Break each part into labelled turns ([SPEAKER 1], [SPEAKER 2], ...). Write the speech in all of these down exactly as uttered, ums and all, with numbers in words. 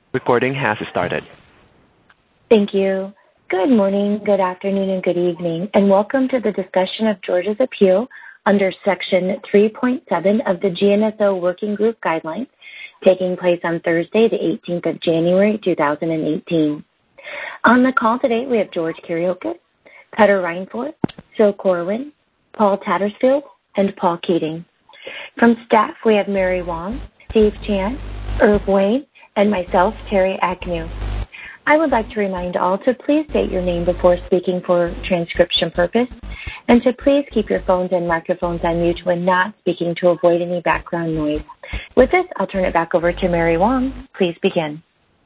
[SPEAKER 1] Recording has started.
[SPEAKER 2] Thank you. Good morning, good afternoon, and good evening, and welcome to the discussion of Georgia's appeal under Section three point seven of the G N S O Working Group Guidelines, taking place on Thursday, the eighteenth of January, two thousand eighteen. On the call today, we have George Kiriakis, Petter Reinforth, Phil Corwin, Paul Tattersfield, and Paul Keating. From staff, we have Mary Wong, Steve Chan, Irv Wayne, and myself, Terry Agnew. I would like to remind all to please state your name before speaking for transcription purpose, and to please keep your phones and microphones on mute when not speaking to avoid any background noise. With this, I'll turn it back over to Mary Wong. Please begin.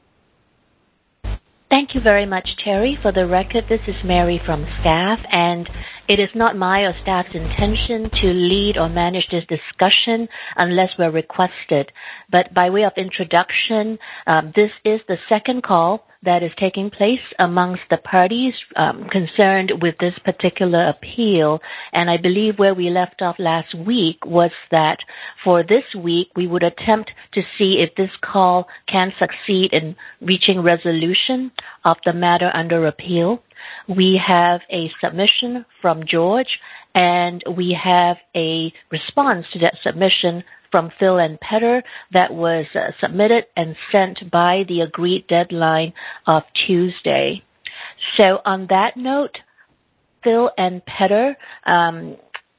[SPEAKER 3] Thank you very much, Terry. For the record, this is Mary from staff, and it is not my or staff's intention to lead or manage this discussion unless we're requested. But by way of introduction, um, this is the second call that is taking place amongst the parties um, concerned with this particular appeal. And I believe where we left off last week was that for this week, we would attempt to see if this call can succeed in reaching resolution of the matter under appeal. We have a submission from George, and we have a response to that submission from Phil and Petter that was uh, submitted and sent by the agreed deadline of Tuesday. So on that note, Phil and Petter, um,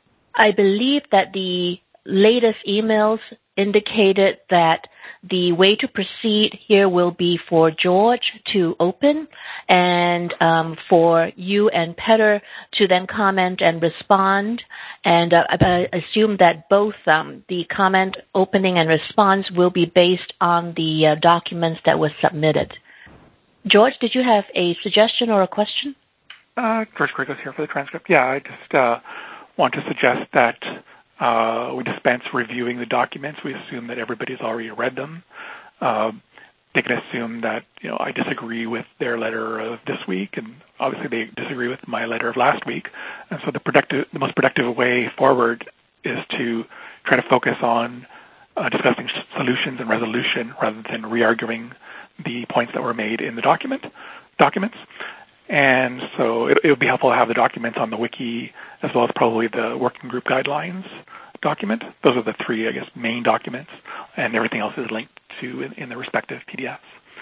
[SPEAKER 3] I believe that the latest emails indicated that the way to proceed here will be for George to open and um, for you and Petter to then comment and respond. And uh, I assume that both um, the comment, opening, and response will be based on the uh, documents that were submitted. George, did you have a suggestion or a question?
[SPEAKER 4] Uh, George Kiriakis here for the transcript. Yeah, I just uh, want to suggest that Uh, we dispense reviewing the documents. We assume that everybody's already read them. Uh, they can assume that, you know, I disagree with their letter of this week, and obviously they disagree with my letter of last week. And so the productive, the most productive way forward is to try to focus on uh, discussing solutions and resolution rather than re-arguing the points that were made in the document documents. And so it, it would be helpful to have the documents on the wiki as well as probably the working group guidelines document. Those are the three, I guess, main documents, and everything else is linked to in, in the respective P D Fs.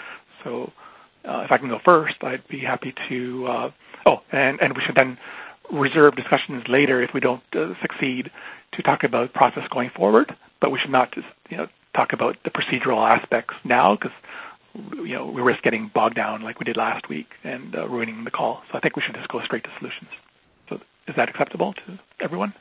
[SPEAKER 4] So uh, if I can go first, I'd be happy to, uh, oh, and, and we should then reserve discussions later if we don't uh, succeed to talk about process going forward, but we should not just, you know, talk about the procedural aspects now because you know, we risk getting bogged down like we did last week and uh, ruining the call. So I think we should just go straight to solutions. So is that acceptable to everyone?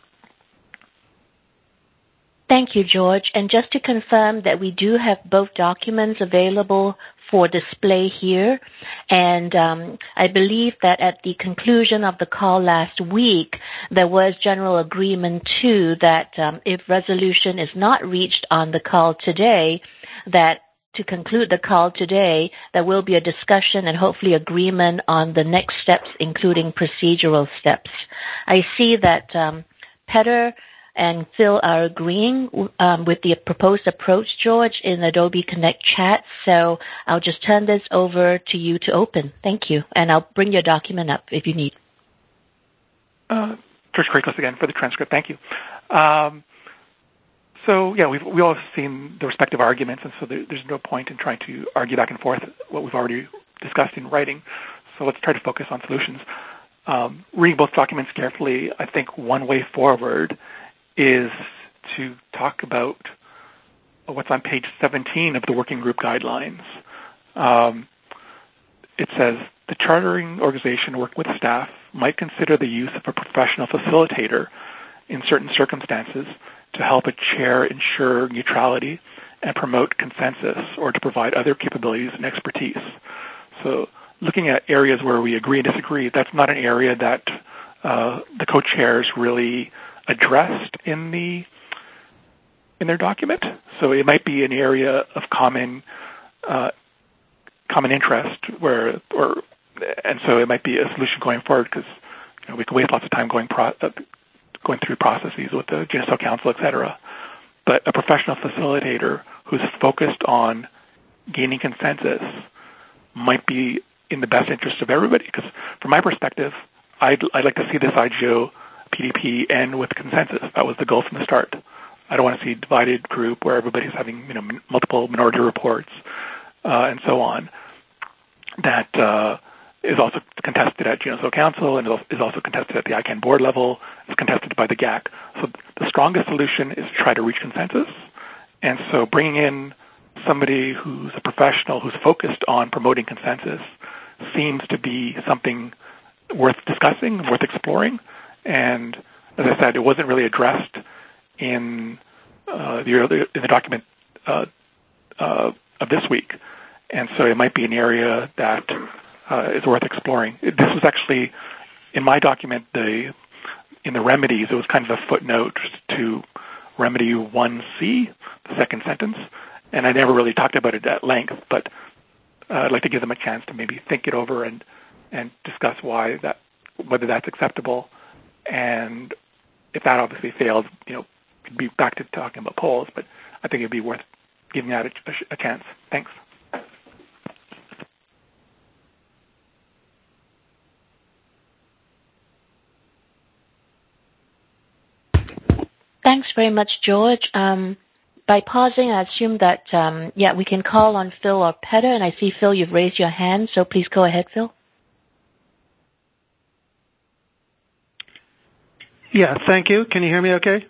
[SPEAKER 3] Thank you, George. And just to confirm that we do have both documents available for display here. And um, I believe that at the conclusion of the call last week, there was general agreement, too, that um, if resolution is not reached on the call today, that to conclude the call today, there will be a discussion and hopefully agreement on the next steps, including procedural steps. I see that um, Petter and Phil are agreeing um, with the proposed approach, George, in Adobe Connect chat. So I'll just turn this over to you to open. Thank you. And I'll bring your document up if you need.
[SPEAKER 4] Uh, George Kiriakis again for the transcript. Thank you. Um, So, yeah, we've we all have seen the respective arguments, and so there, there's no point in trying to argue back and forth what we've already discussed in writing. So let's try to focus on solutions. Um, reading both documents carefully, I think one way forward is to talk about what's on page seventeen of the Working Group Guidelines. Um, it says, the chartering organization working with staff might consider the use of a professional facilitator in certain circumstances to help a chair ensure neutrality and promote consensus or to provide other capabilities and expertise. So looking at areas where we agree and disagree, that's not an area that uh, the co-chairs really addressed in the in their document. So it might be an area of common uh, common interest where, or and so it might be a solution going forward because you know, we could waste lots of time going pro- uh, going through processes with the G N S O Council, et cetera. But a professional facilitator who's focused on gaining consensus might be in the best interest of everybody. Because from my perspective, I'd, I'd like to see this I G O P D P end with consensus. That was the goal from the start. I don't want to see a divided group where everybody's having, you know, m- multiple minority reports uh, and so on. That uh, is also contested at G N S O Council and is also contested at the I CANN board level. It's contested by the G A C. So the strongest solution is to try to reach consensus. And so bringing in somebody who's a professional who's focused on promoting consensus seems to be something worth discussing, worth exploring. And as I said, it wasn't really addressed in uh, the in the document uh, uh, of this week. And so it might be an area that uh, is worth exploring. This was actually, in my document, the in the remedies, it was kind of a footnote to remedy one C, the second sentence. And I never really talked about it at length, but uh, I'd like to give them a chance to maybe think it over and, and discuss why that, whether that's acceptable. And if that obviously fails, you know, we'd be back to talking about polls, but I think it'd be worth giving that a, a, a chance. Thanks.
[SPEAKER 3] Thanks very much, George. Um, by pausing, I assume that, um, yeah, we can call on Phil or Petter, and I see, Phil, you've raised your hand, so please go ahead, Phil.
[SPEAKER 1] Yeah, thank you. Can you hear me okay?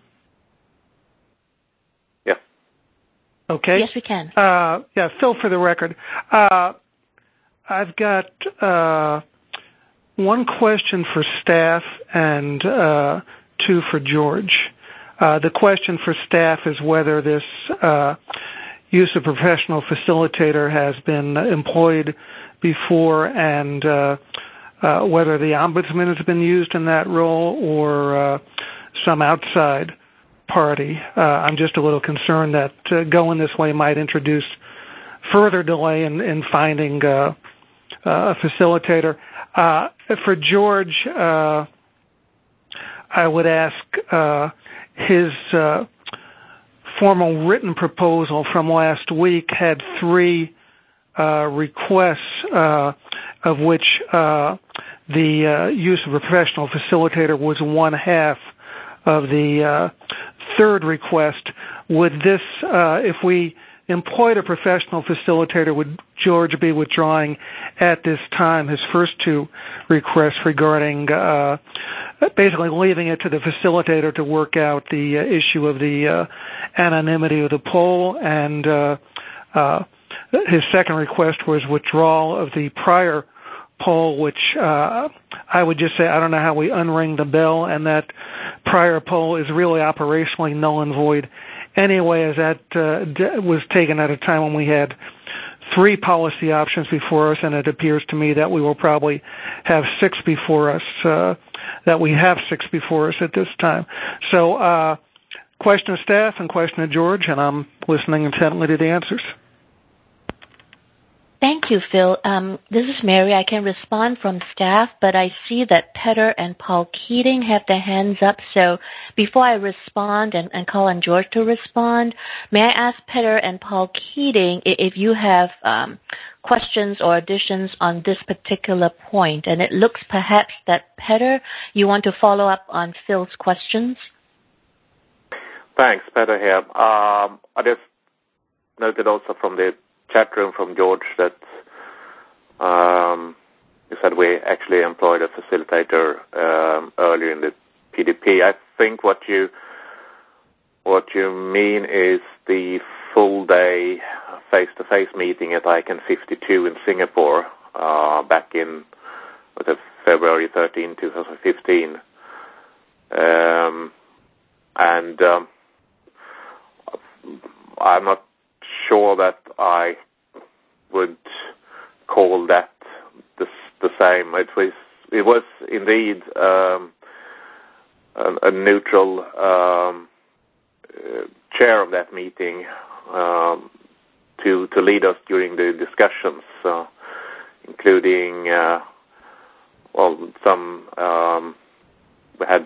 [SPEAKER 5] Yeah.
[SPEAKER 1] Okay.
[SPEAKER 3] Yes, we can.
[SPEAKER 1] Uh, yeah, Phil for the record. Uh, I've got uh, one question for staff and uh, two for George. Uh, the question for staff is whether this uh, use of professional facilitator has been employed before and uh, uh, whether the ombudsman has been used in that role or uh, some outside party. Uh, I'm just a little concerned that uh, going this way might introduce further delay in, in finding uh, uh, a facilitator. Uh, for George, uh, I would ask uh, his uh, formal written proposal from last week had three uh, requests, uh, of which uh, the uh, use of a professional facilitator was one half of the uh, third request. Would this, uh, if we employed a professional facilitator, would George be withdrawing at this time his first two requests regarding uh, basically leaving it to the facilitator to work out the uh, issue of the uh, anonymity of the poll, and uh, uh, his second request was withdrawal of the prior poll, which uh, I would just say I don't know how we unring the bell, and that prior poll is really operationally null and void anyway, as that uh, d- was taken at a time when we had three policy options before us, and it appears to me that we will probably have six before us, uh, that we have six before us at this time. So uh, question of staff and question of George, and I'm listening intently to the answers.
[SPEAKER 3] Thank you, Phil. Um, this is Mary. I can respond from staff, but I see that Petter and Paul Keating have their hands up. So before I respond and, and call on George to respond, may I ask Petter and Paul Keating if you have um, questions or additions on this particular point? And it looks perhaps that, Petter, you want to follow up on Phil's questions?
[SPEAKER 5] Thanks, Petter here. Um, I just noted also from the chat room from George that um, you said we actually employed a facilitator um, earlier in the P D P. I think what you what you mean is the full day face-to-face meeting at I CANN fifty-two in Singapore uh, back in was it February thirteenth, twenty fifteen, um, and um, I'm not sure that I would call that the, the same. It was it was indeed um, a, a neutral um, uh, chair of that meeting um, to to lead us during the discussions, uh, including uh, well some um, we had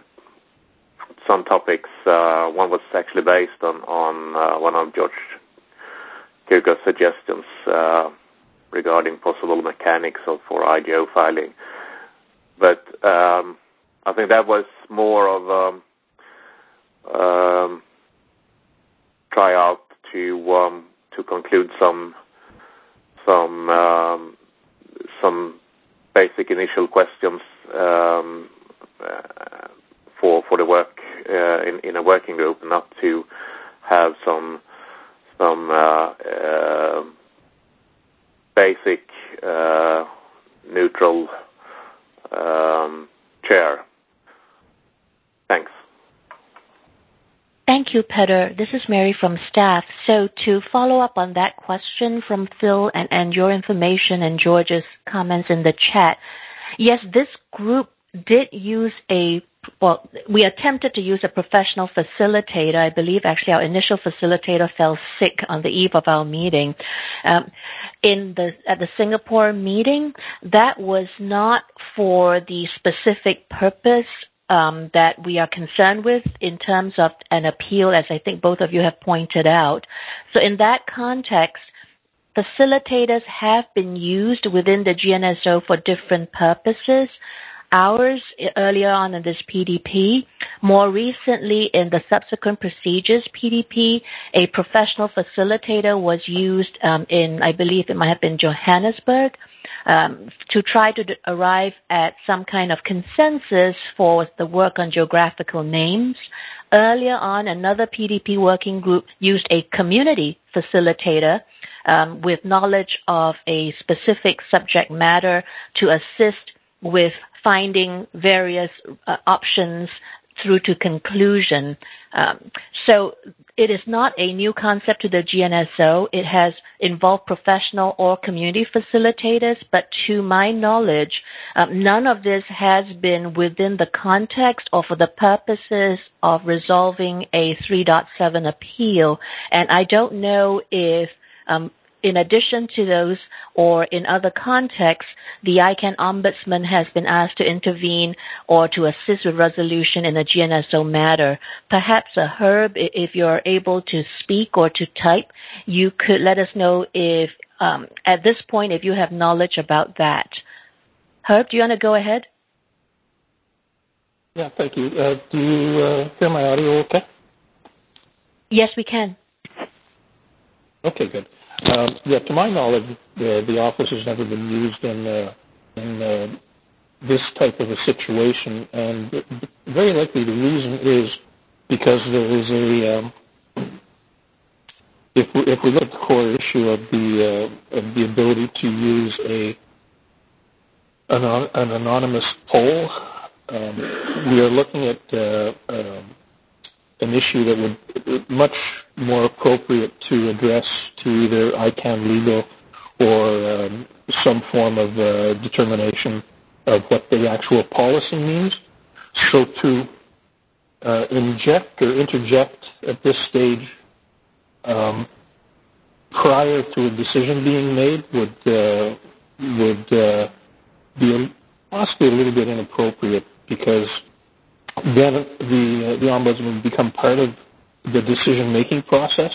[SPEAKER 5] some topics. Uh, one was actually based on on uh, one of George Kirko's suggestions uh, regarding possible mechanics of, for I G O filing. But um, I think that was more of a um, tryout to um, to conclude some some um, some basic initial questions um, uh, for for the work uh, in in a working group, not to have some some uh, uh, basic uh, neutral um, chair. Thanks.
[SPEAKER 3] Thank you, Petter. This is Mary from staff. So to follow up on that question from Phil and, and your information and George's comments in the chat, yes, this group did use a, well, we attempted to use a professional facilitator. I believe actually our initial facilitator fell sick on the eve of our meeting. Um, in the at the Singapore meeting, that was not for the specific purpose Um, that we are concerned with in terms of an appeal, as I think both of you have pointed out. So in that context, facilitators have been used within the G N S O for different purposes. Ours, earlier on in this P D P, more recently in the subsequent procedures P D P, a professional facilitator was used um, in, I believe it might have been Johannesburg, um, to try to d- arrive at some kind of consensus for the work on geographical names. Earlier on, another P D P working group used a community facilitator um, with knowledge of a specific subject matter to assist with finding various uh, options through to conclusion. Um, so it is not a new concept to the G N S O. It has involved professional or community facilitators, but to my knowledge, um, none of this has been within the context or for the purposes of resolving a three point seven appeal. And I don't know if um, in addition to those, or in other contexts, the I CANN Ombudsman has been asked to intervene or to assist with resolution in a G N S O matter. Perhaps, uh, Herb, if you're able to speak or to type, you could let us know if, um, at this point, if you have knowledge about that. Herb, do you want to go ahead?
[SPEAKER 6] Yeah, thank you. Uh, do you uh, hear my audio okay?
[SPEAKER 3] Yes, we can.
[SPEAKER 6] Okay, good. Um, yeah, to my knowledge, the, the office has never been used in, uh, in uh, this type of a situation, and very likely the reason is because there is a, um, if, we, if we look at the core issue of the, uh, of the ability to use a an, an anonymous poll, um, we are looking at uh, um, an issue that would much more appropriate to address to either I CANN Legal or um, some form of uh, determination of what the actual policy means. So to uh, inject or interject at this stage um, prior to a decision being made would uh, would uh, be possibly a little bit inappropriate, because then the uh, the ombudsman would become part of the decision-making process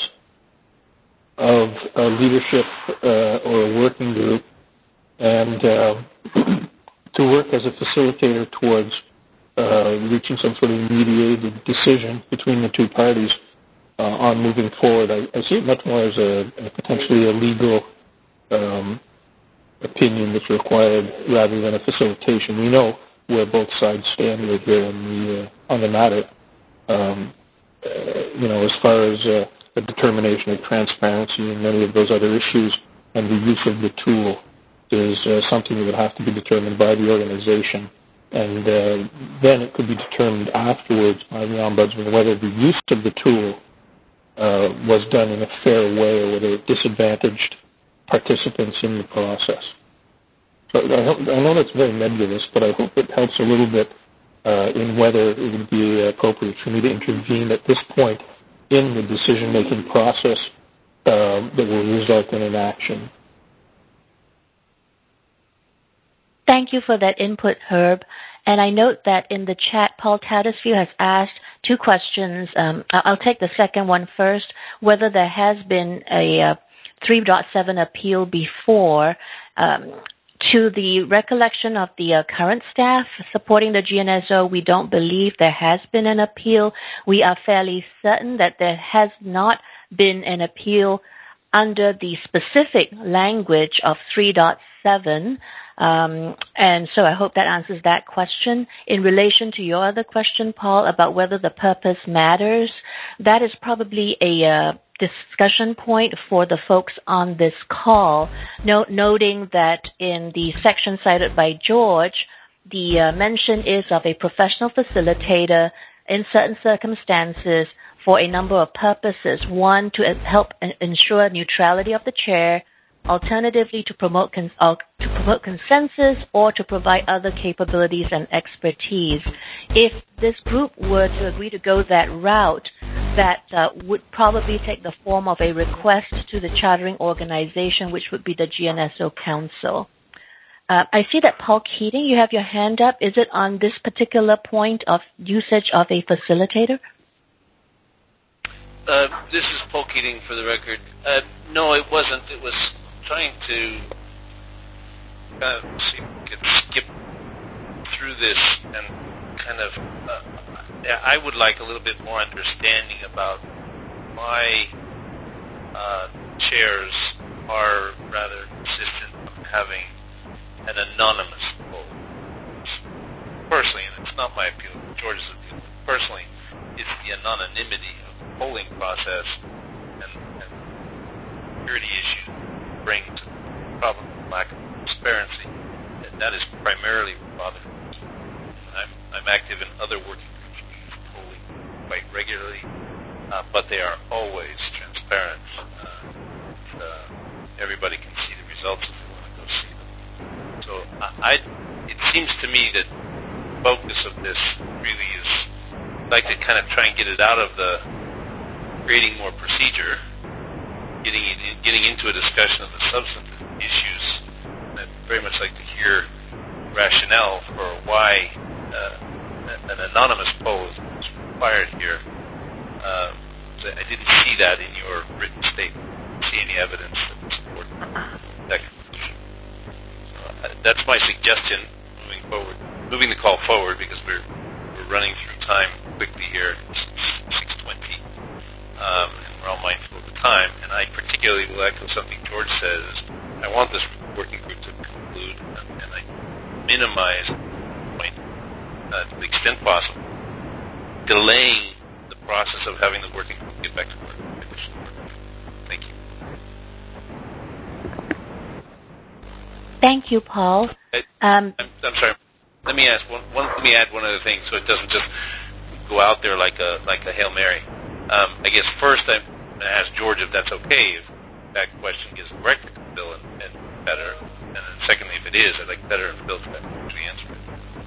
[SPEAKER 6] of a leadership uh, or a working group, and uh, to work as a facilitator towards uh, reaching some sort of mediated decision between the two parties uh, on moving forward. I, I see it much more as a, a potentially a legal um, opinion that's required rather than a facilitation. We know where both sides stand right here on the uh, on the matter. Um, uh, you know, as far as uh, the determination of transparency and many of those other issues, and the use of the tool is uh, something that would have to be determined by the organization, and uh, then it could be determined afterwards by the ombudsman whether the use of the tool uh, was done in a fair way or whether it disadvantaged participants in the process. So I, hope, I know that's very nebulous, but I hope it helps a little bit uh, in whether it would be appropriate for me to intervene at this point in the decision-making process uh, that will result in an action.
[SPEAKER 3] Thank you for that input, Herb. And I note that in the chat, Paul Tattersfield has asked two questions. Um, I'll take the second one first, whether there has been a uh, three point seven appeal before. Um, to the recollection of the uh, current staff supporting the G N S O, we don't believe there has been an appeal. We are fairly certain that there has not been an appeal under the specific language of three point seven. Um, and so I hope that answers that question. In relation to your other question, Paul, about whether the purpose matters, that is probably a uh, discussion point for the folks on this call, no- noting that in the section cited by George, the uh, mention is of a professional facilitator in certain circumstances for a number of purposes. One, to help ensure neutrality of the chair, alternatively to promote con- uh, to promote consensus, or to provide other capabilities and expertise. If this group were to agree to go that route, that uh, would probably take the form of a request to the chartering organization, which would be the G N S O Council. Uh, I see that Paul Keating, you have your hand up. Is it on this particular point of usage of a facilitator?
[SPEAKER 7] Uh, this is Paul Keating, for the record. Uh, no, it wasn't. It was trying to uh, see if we could skip through this and kind of, uh, I would like a little bit more understanding about why uh, chairs are rather insistent on having an anonymous poll. Personally, and it's not my appeal, George's appeal, personally, it's the anonymity of the polling process and, and security issues bring to the problem of lack of transparency. And that is primarily what bothers me. I'm, I'm active in other working groups who use polling quite regularly, uh, but they are always transparent. Uh, and, uh, everybody can see the results if they want to go see them. So I, I, it seems to me that the focus of this really is, I'd like to kind of try and get it out of the creating more procedure, getting in, getting into a discussion of the substantive issues. I'd very much like to hear rationale for why uh, an anonymous poll is required here. Uh, I didn't see that in your written statement. I didn't see any evidence that would support that conclusion. So, uh, that's my suggestion moving forward, moving the call forward, because we're we're running through time quickly here. It's six twenty, um, and we're all mindful of the time. And I particularly will echo something George says. I want this working group to conclude, and, and I minimize the point uh, to the extent possible, delaying the process of having the working group get back to work. Thank you.
[SPEAKER 3] Thank you, Paul. Um,
[SPEAKER 7] I'm, I'm sorry. Let me ask one, one. Let me add one other thing, so it doesn't just go out there like a like a Hail Mary. Um, I guess first I'm going to ask George if that's okay. If that question gets directed to Bill and, and better, and then secondly, if it is, I'd like better if Bill to actually answer it.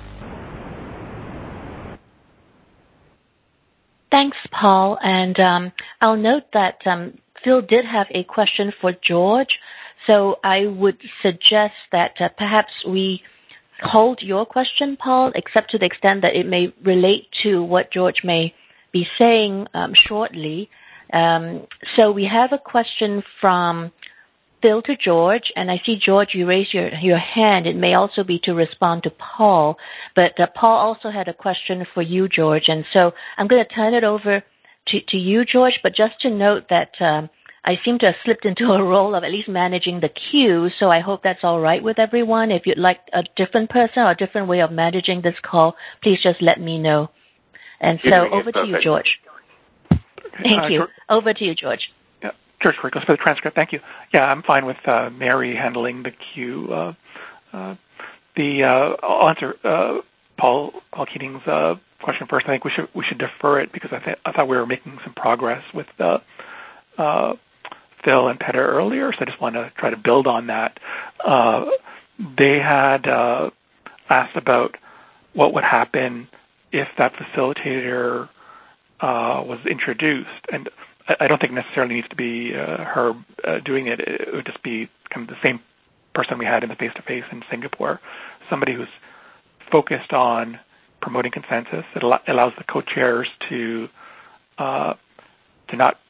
[SPEAKER 3] Thanks, Paul. And um, I'll note that um, Phil did have a question for George, so I would suggest that uh, perhaps we hold your question, Paul, except to the extent that it may relate to what George may be saying um, shortly. Um, so we have a question from Phil to George, and I see, George, you raise your, your hand. It may also be to respond to Paul, but uh, Paul also had a question for you, George, and so I'm going to turn it over to, to you, George, but just to note that um, I seem to have slipped into a role of at least managing the queue, so I hope that's all right with everyone. If you'd like a different person or a different way of managing this call, please just let me know. And so over to you, George. Thank uh, you. George, over to you, George.
[SPEAKER 4] Yeah, George Kurikos for the transcript. Thank you. Yeah, I'm fine with uh, Mary handling the queue. Uh, uh, the uh, I'll answer uh, Paul Paul Keating's uh, question first. I think we should we should defer it because I, th- I thought we were making some progress with uh, uh, Phil and Petter earlier, so I just want to try to build on that. Uh, they had uh, asked about what would happen if that facilitator uh, was introduced, and I, I don't think necessarily needs to be uh, her uh, doing it. It would just be kind of the same person we had in the face-to-face in Singapore, somebody who's focused on promoting consensus. It al- allows the co-chairs to uh, to not not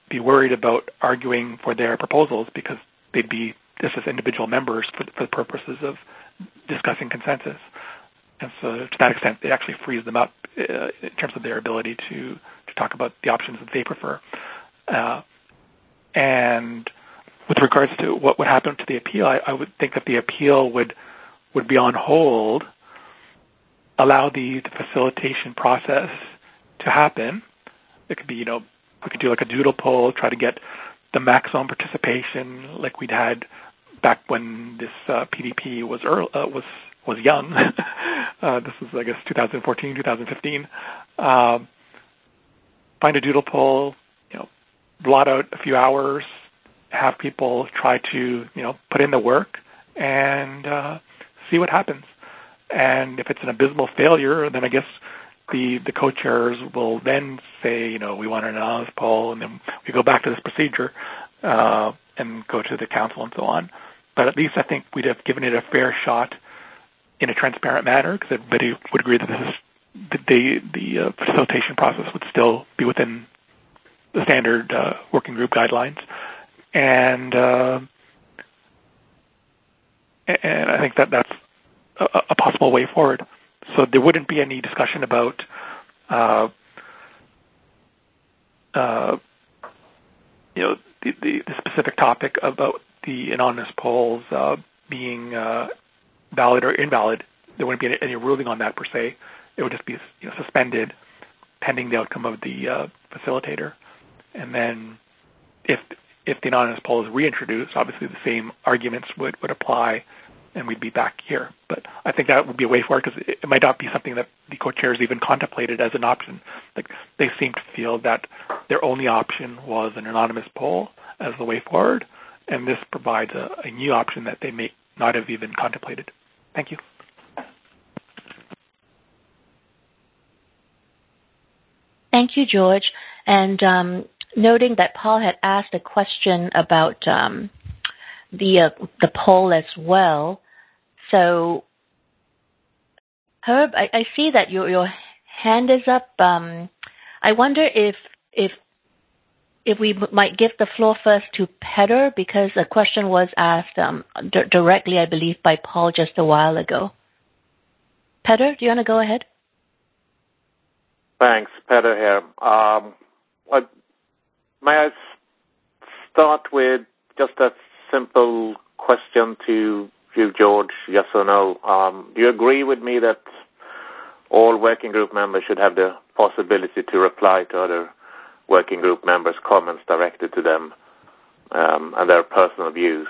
[SPEAKER 4] be worried about arguing for their proposals because they'd be just as individual members for, for the purposes of discussing consensus. And so to that extent, it actually frees them up uh, in terms of their ability to, to talk about the options that they prefer. Uh, and with regards to what would happen to the appeal, I, I would think that the appeal would would be on hold, allow the, the facilitation process to happen. It could be, you know, we could do like a doodle poll, try to get the maximum participation like we'd had back when this uh, P D P was early, uh, was was young. uh, this was, I guess, two thousand fourteen, two thousand fifteen. Um, find a doodle poll, you know, blot out a few hours, have people try to, you know, put in the work and uh, see what happens. And if it's an abysmal failure, then I guess the, the co-chairs will then say, you know, we want an anonymous poll, and then we go back to this procedure uh, and go to the council and so on. But at least I think we'd have given it a fair shot in a transparent manner, because everybody would agree that this is the the, the uh, facilitation process would still be within the standard uh, working group guidelines, and uh, and I think that that's a, a possible way forward. So there wouldn't be any discussion about uh, uh, you know the, the, the specific topic about the anonymous polls uh, being uh, valid or invalid. There wouldn't be any, any ruling on that per se. It would just be, you know, suspended pending the outcome of the uh, facilitator. And then if if the anonymous poll is reintroduced, obviously the same arguments would, would apply and we'd be back here. But I think that would be a way forward, because it, it might not be something that the co-chairs even contemplated as an option. Like, they seem to feel that their only option was an anonymous poll as the way forward, and this provides a, a new option that they may not have even contemplated. Thank you.
[SPEAKER 3] Thank you, George. And um, noting that Paul had asked a question about um, the uh, the poll as well. So, Herb, I, I see that your your hand is up. Um, I wonder if if if we might give the floor first to Petter, because a question was asked um, d- directly, I believe, by Paul just a while ago. Petter, do you want to go ahead?
[SPEAKER 5] Thanks, Petter here. Um, uh, may I start with just a simple question to you, George, yes or no? Um, do you agree with me that all working group members should have the possibility to reply to other working group members' comments directed to them um, and their personal views?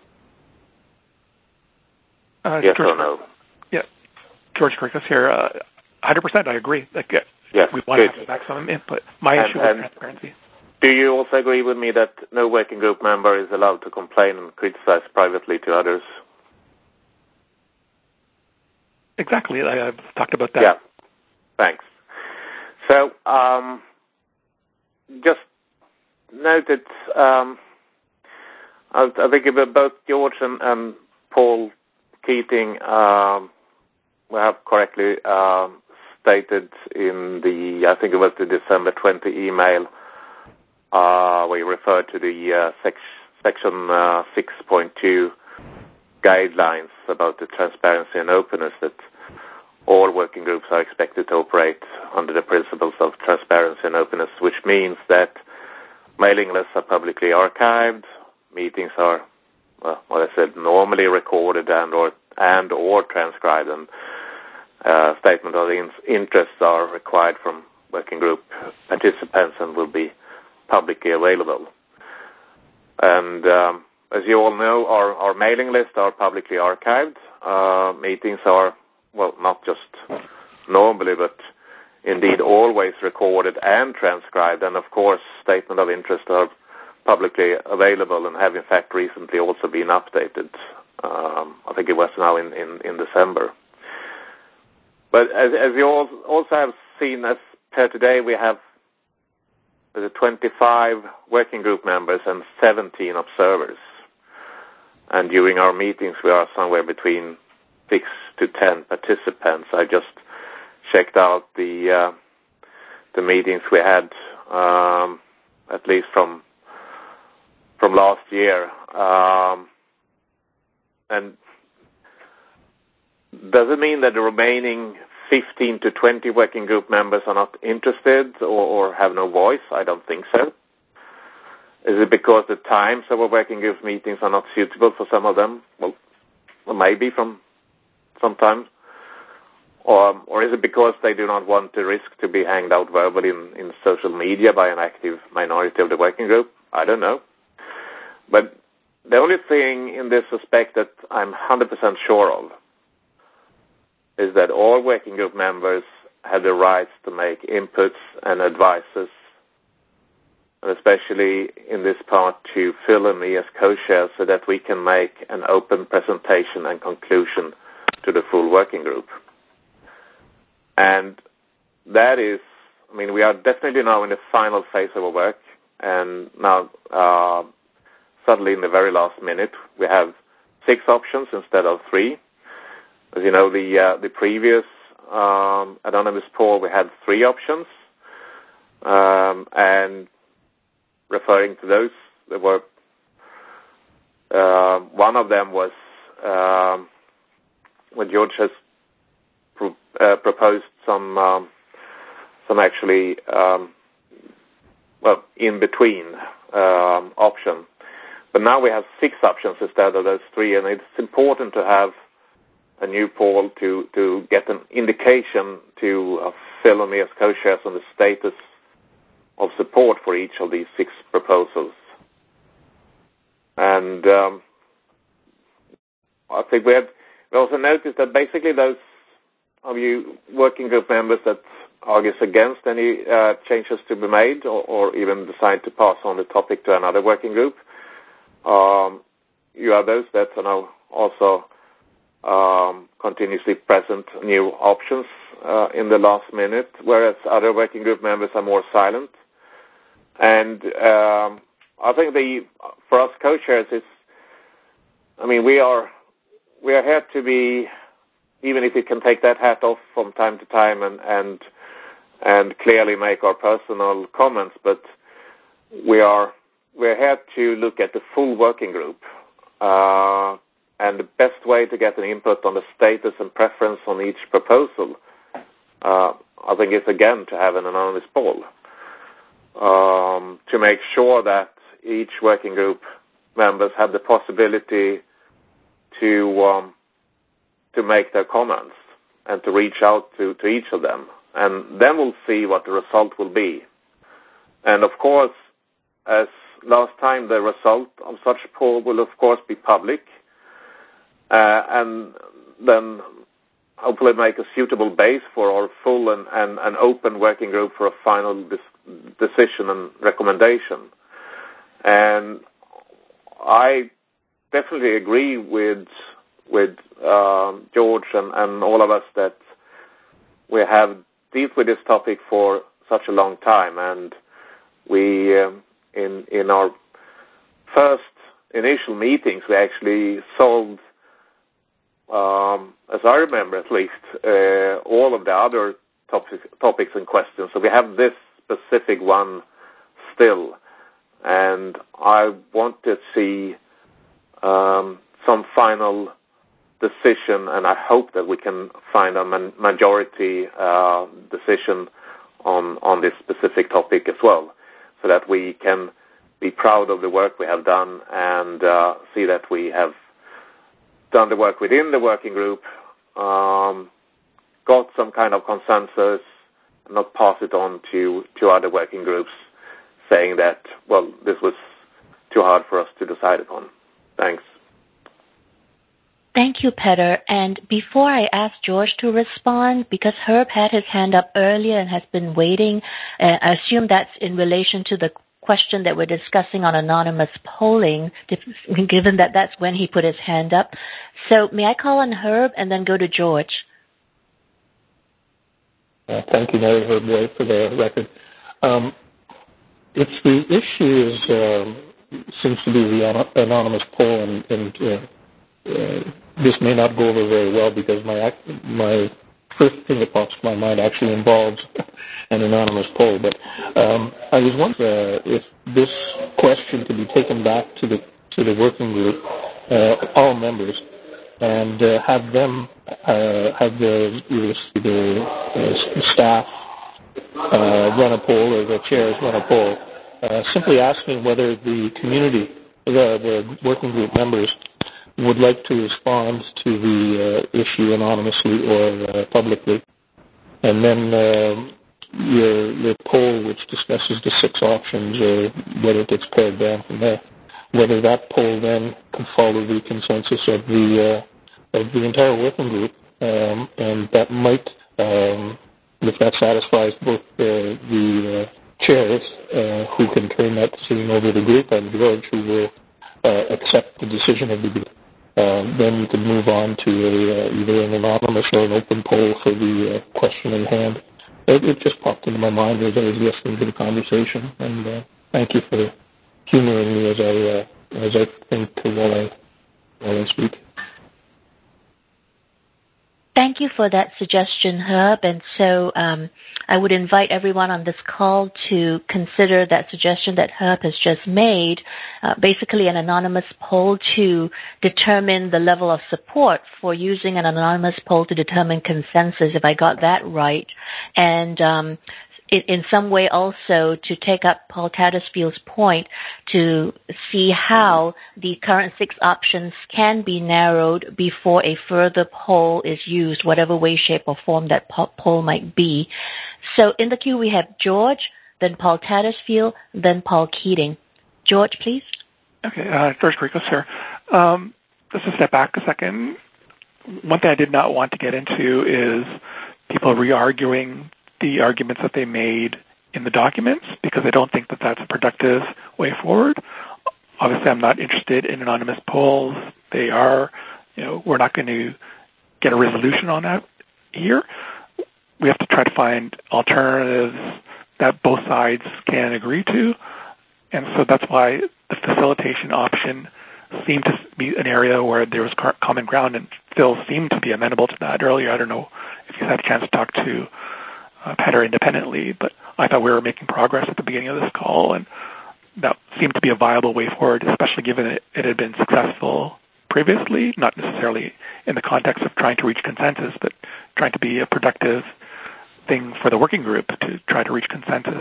[SPEAKER 4] Uh,
[SPEAKER 5] yes
[SPEAKER 4] George,
[SPEAKER 5] or no?
[SPEAKER 4] Yeah, George Kirkus here. Uh, one hundred percent, I agree. Like, uh,
[SPEAKER 5] yes,
[SPEAKER 4] we want
[SPEAKER 5] good.
[SPEAKER 4] to have maximum input. My
[SPEAKER 5] and,
[SPEAKER 4] issue
[SPEAKER 5] and
[SPEAKER 4] is transparency.
[SPEAKER 5] Do you also agree with me that no working group member is allowed to complain and criticize privately to others?
[SPEAKER 4] Exactly. I, I've talked about that.
[SPEAKER 5] Yeah. Thanks. So, um, just noted, um, I, I think both George and, and Paul Keating um, have correctly um, stated in the, I think it was the December twentieth email, uh, where you referred to the uh, sec- section uh, six point two guidelines about the transparency and openness, that all working groups are expected to operate under the principles of transparency and openness, which means that mailing lists are publicly archived, meetings are, well, what I said, normally recorded and or and or transcribed, and uh, statement of in- interests are required from working group participants and will be publicly available. And um, as you all know, our, our mailing lists are publicly archived. Uh, meetings are, well, not just normally, but indeed always recorded and transcribed. And of course, statement of interest are publicly available and have in fact recently also been updated. Um, I think it was now in, in, in December. But as, as you all also have seen, as per today, we have the twenty-five working group members and seventeen observers. And during our meetings, we are somewhere between six to ten participants. I just checked out the uh, the meetings we had um, at least from from last year. Um, and does it mean that the remaining fifteen to twenty working group members are not interested or, or have no voice? I don't think so. Is it because the times of our working group meetings are not suitable for some of them? Well, maybe from sometimes. Or, or is it because they do not want the risk to be hanged out verbally in, in social media by an active minority of the working group? I don't know. But the only thing in this respect that I'm one hundred percent sure of is that all working group members have the rights to make inputs and advices, and especially in this part to Phil and me as co-chairs, so that we can make an open presentation and conclusion to the full working group. And that is, I mean, we are definitely now in the final phase of our work, and now uh, suddenly in the very last minute we have six options instead of three. As you know, the uh, the previous um, anonymous poll, we had three options, um, and referring to those, there were uh, one of them was um, when George has pro- uh, proposed some um, some actually um, well in between um, option, but now we have six options instead of those three, and it's important to have a new poll to, to get an indication to uh, Phil and me as co-chairs on the status of support for each of these six proposals. And um, I think we had we also noticed that basically those of you working group members that argues against any uh, changes to be made or, or even decide to pass on the topic to another working group, um, you are those that are now also Um, continuously present new options uh, in the last minute, whereas other working group members are more silent. And um, I think the for us co-chairs, is, I mean, we are we are here to be, even if we can take that hat off from time to time and and and clearly make our personal comments, but we are we're here to look at the full working group. Uh, And the best way to get an input on the status and preference on each proposal, uh, I think, is again to have an anonymous poll um, to make sure that each working group members have the possibility to um, to make their comments and to reach out to, to each of them. And then we'll see what the result will be. And of course, as last time, the result of such a poll will of course be public. Uh, and then hopefully make a suitable base for our full and, and, and open working group for a final dis- decision and recommendation. And I definitely agree with with uh, George and, and all of us that we have dealt with this topic for such a long time, and we um, in in our first initial meetings we actually solved, Um, as I remember at least, uh, all of the other topics, topics and questions. So we have this specific one still. And I want to see um, some final decision, and I hope that we can find a man- majority uh, decision on, on this specific topic as well, so that we can be proud of the work we have done and uh, see that we have done the work within the working group, um, got some kind of consensus, and not pass it on to, to other working groups saying that, well, this was too hard for us to decide upon. Thanks.
[SPEAKER 3] Thank you, Petter. And before I ask George to respond, because Herb had his hand up earlier and has been waiting, uh, I assume that's in relation to the question that we're discussing on anonymous polling, given that that's when he put his hand up. So may I call on Herb and then go to George?
[SPEAKER 6] Uh, thank you, Mary Herb Way, for the record. Um, if the issue is, um, seems to be the anonymous poll, and, and uh, uh, this may not go over very well because my my first thing that pops to my mind actually involves an anonymous poll. But um, I was wondering uh, if this question could be taken back to the to the working group, uh, all members, and uh, have them uh, have the either the uh, staff uh, run a poll or the chairs run a poll, uh, simply asking whether the community, the, the working group members, would like to respond to the uh, issue anonymously or uh, publicly, and then uh, your your poll, which discusses the six options, or whether it gets pared down from there, whether that poll then can follow the consensus of the uh, of the entire working group, um, and that might, um, if that satisfies both uh, the uh, chairs, uh, who can turn that decision over to the group, and George, who will uh, accept the decision of the group. Uh, then you can move on to a, uh, either an anonymous or an open poll for the uh, question in hand. It, it just popped into my mind as I was listening to the conversation, and uh, thank you for humoring me as I uh, as I think while I while I speak.
[SPEAKER 3] Thank you for that suggestion, Herb. And so um, I would invite everyone on this call to consider that suggestion that Herb has just made, uh, basically an anonymous poll to determine the level of support for using an anonymous poll to determine consensus, if I got that right. And um, in, in some way also to take up Paul Tattersfield's point to see how the current six options can be narrowed before a further poll is used, whatever way, shape, or form that poll might be. So in the queue we have George, then Paul Tattersfield, then Paul Keating. George, please.
[SPEAKER 4] Okay, uh, George Krikos here. Um, just to step back a second, one thing I did not want to get into is people re-arguing the arguments that they made in the documents, because I don't think that that's a productive way forward. Obviously, I'm not interested in anonymous polls. They are, you know, we're not going to get a resolution on that here. We have to try to find alternatives that both sides can agree to. And so that's why the facilitation option seemed to be an area where there was common ground, and Phil seemed to be amenable to that earlier. I don't know if you had a chance to talk to Uh, Petter independently, but I thought we were making progress at the beginning of this call, and that seemed to be a viable way forward, especially given it, it had been successful previously, not necessarily in the context of trying to reach consensus, but trying to be a productive thing for the working group to try to reach consensus.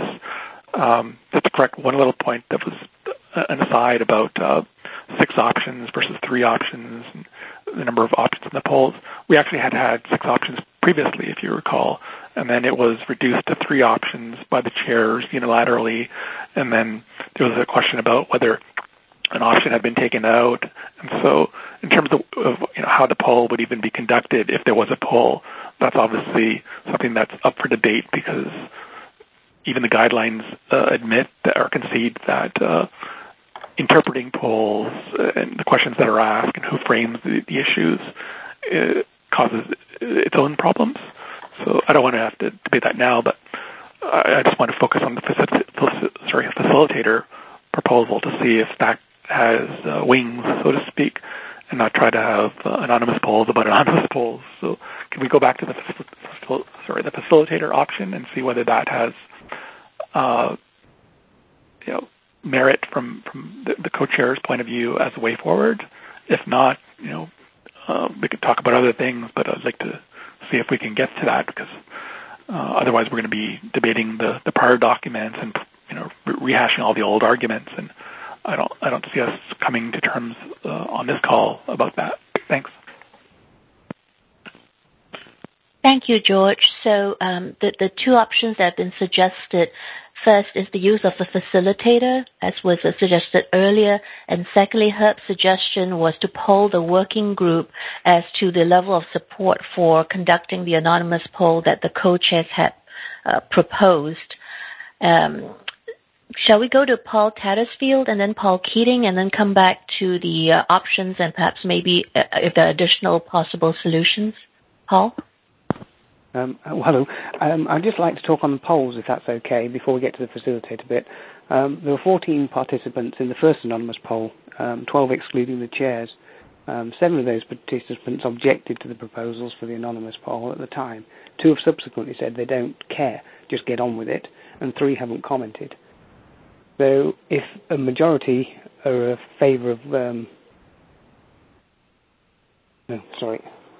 [SPEAKER 4] Um, just to correct one little point that was an aside about uh, six options versus three options, and the number of options in the polls. We actually had had six options previously, if you recall, and then it was reduced to three options by the chairs unilaterally, and then there was a question about whether an option had been taken out. And so in terms of, of you know, how the poll would even be conducted, if there was a poll, that's obviously something that's up for debate, because even the guidelines uh, admit that, or concede that uh, interpreting polls and the questions that are asked and who frames the, the issues uh, causes its own problems. So I don't want to have to debate that now, but I, I just want to focus on the facil- sorry, facilitator proposal to see if that has uh, wings, so to speak, and not try to have uh, anonymous polls about anonymous polls. So can we go back to the facil- sorry the facilitator option and see whether that has uh, you know merit from from the, the co-chair's point of view as a way forward? If not, you know, uh, we could talk about other things, but I'd like to see if we can get to that, because uh, otherwise we're going to be debating the, the prior documents and, you know, re- rehashing all the old arguments, and I don't I don't see us coming to terms uh, on this call about that. Thanks.
[SPEAKER 3] Thank you, George. So um, the, the two options that have been suggested, first is the use of a facilitator, as was suggested earlier, and secondly, Herb's suggestion was to poll the working group as to the level of support for conducting the anonymous poll that the co-chairs had uh, proposed. Um, shall we go to Paul Tattersfield and then Paul Keating, and then come back to the uh, options and perhaps maybe uh, if there are additional possible solutions? Paul?
[SPEAKER 8] Um, well, hello. Um, I'd just like to talk on the polls, if that's okay, before we get to the facilitator bit. Um, there were fourteen participants in the first anonymous poll, um, twelve excluding the chairs. Um, seven of those participants objected to the proposals for the anonymous poll at the time. Two have subsequently said they don't care, just get on with it, and three haven't commented. So if a majority are in favour of... Um, no, sorry.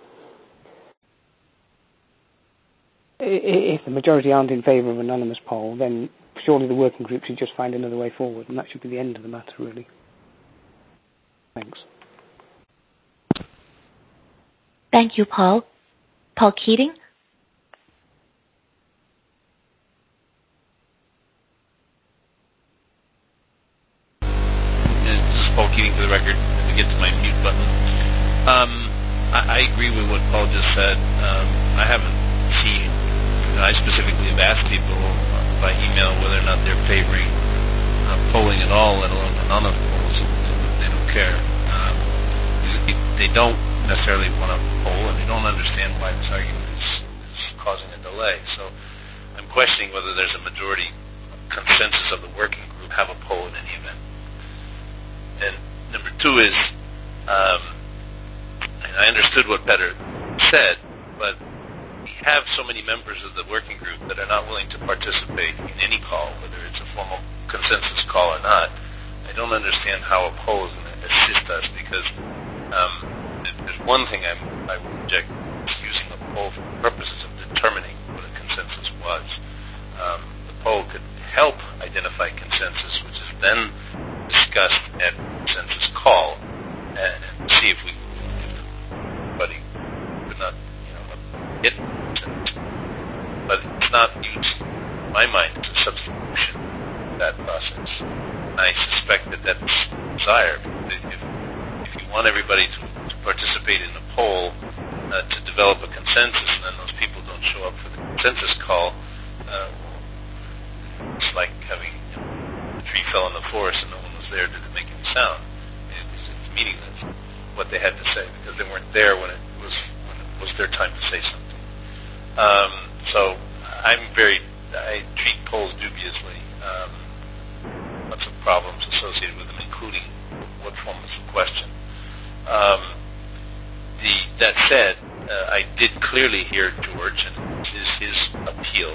[SPEAKER 8] If the majority aren't in favour of an anonymous poll, then surely the working group should just find another way forward, and that should be the end of the matter, really. Thanks.
[SPEAKER 3] Thank you, Paul. Paul Keating?
[SPEAKER 7] This is Paul Keating for the record. Let me get to my mute button. Um, I, I agree with what Paul just said. Um, I haven't seen, I specifically have asked people by email whether or not they're favoring uh, polling at all, let alone anonymous polls. They don't care. Um, they don't necessarily want to poll, and they don't understand why this argument is, is causing a delay. So I'm questioning whether there's a majority consensus of the working group have a poll in any event. And number two is, um, and I understood what Petter said, but we have so many members of the working group that are not willing to participate in any call, whether it's a formal consensus call or not. I don't understand how a poll is going to assist us, because um, there's one thing I'm, I would object to using a poll for purposes of determining what a consensus was. Um, the poll could help identify consensus, which is then discussed at consensus call, and, and see if we, if everybody could not, you know, hit consensus. But it's not used, in my mind, as a substitution of that process. And I suspect that that's desired. If, if you want everybody to participate in the poll uh, to develop a consensus, and then those people don't show up for the consensus call, uh, it's like having, you know, a tree fell in the forest and no one was there. Did it make any sound? It's, it's meaningless what they had to say, because they weren't there when it was when it was their time to say something. Um, so I'm very I treat polls dubiously. Um, lots of problems associated with them, including what form is the question. Um, The, that said, uh, I did clearly hear George, and his, his appeal.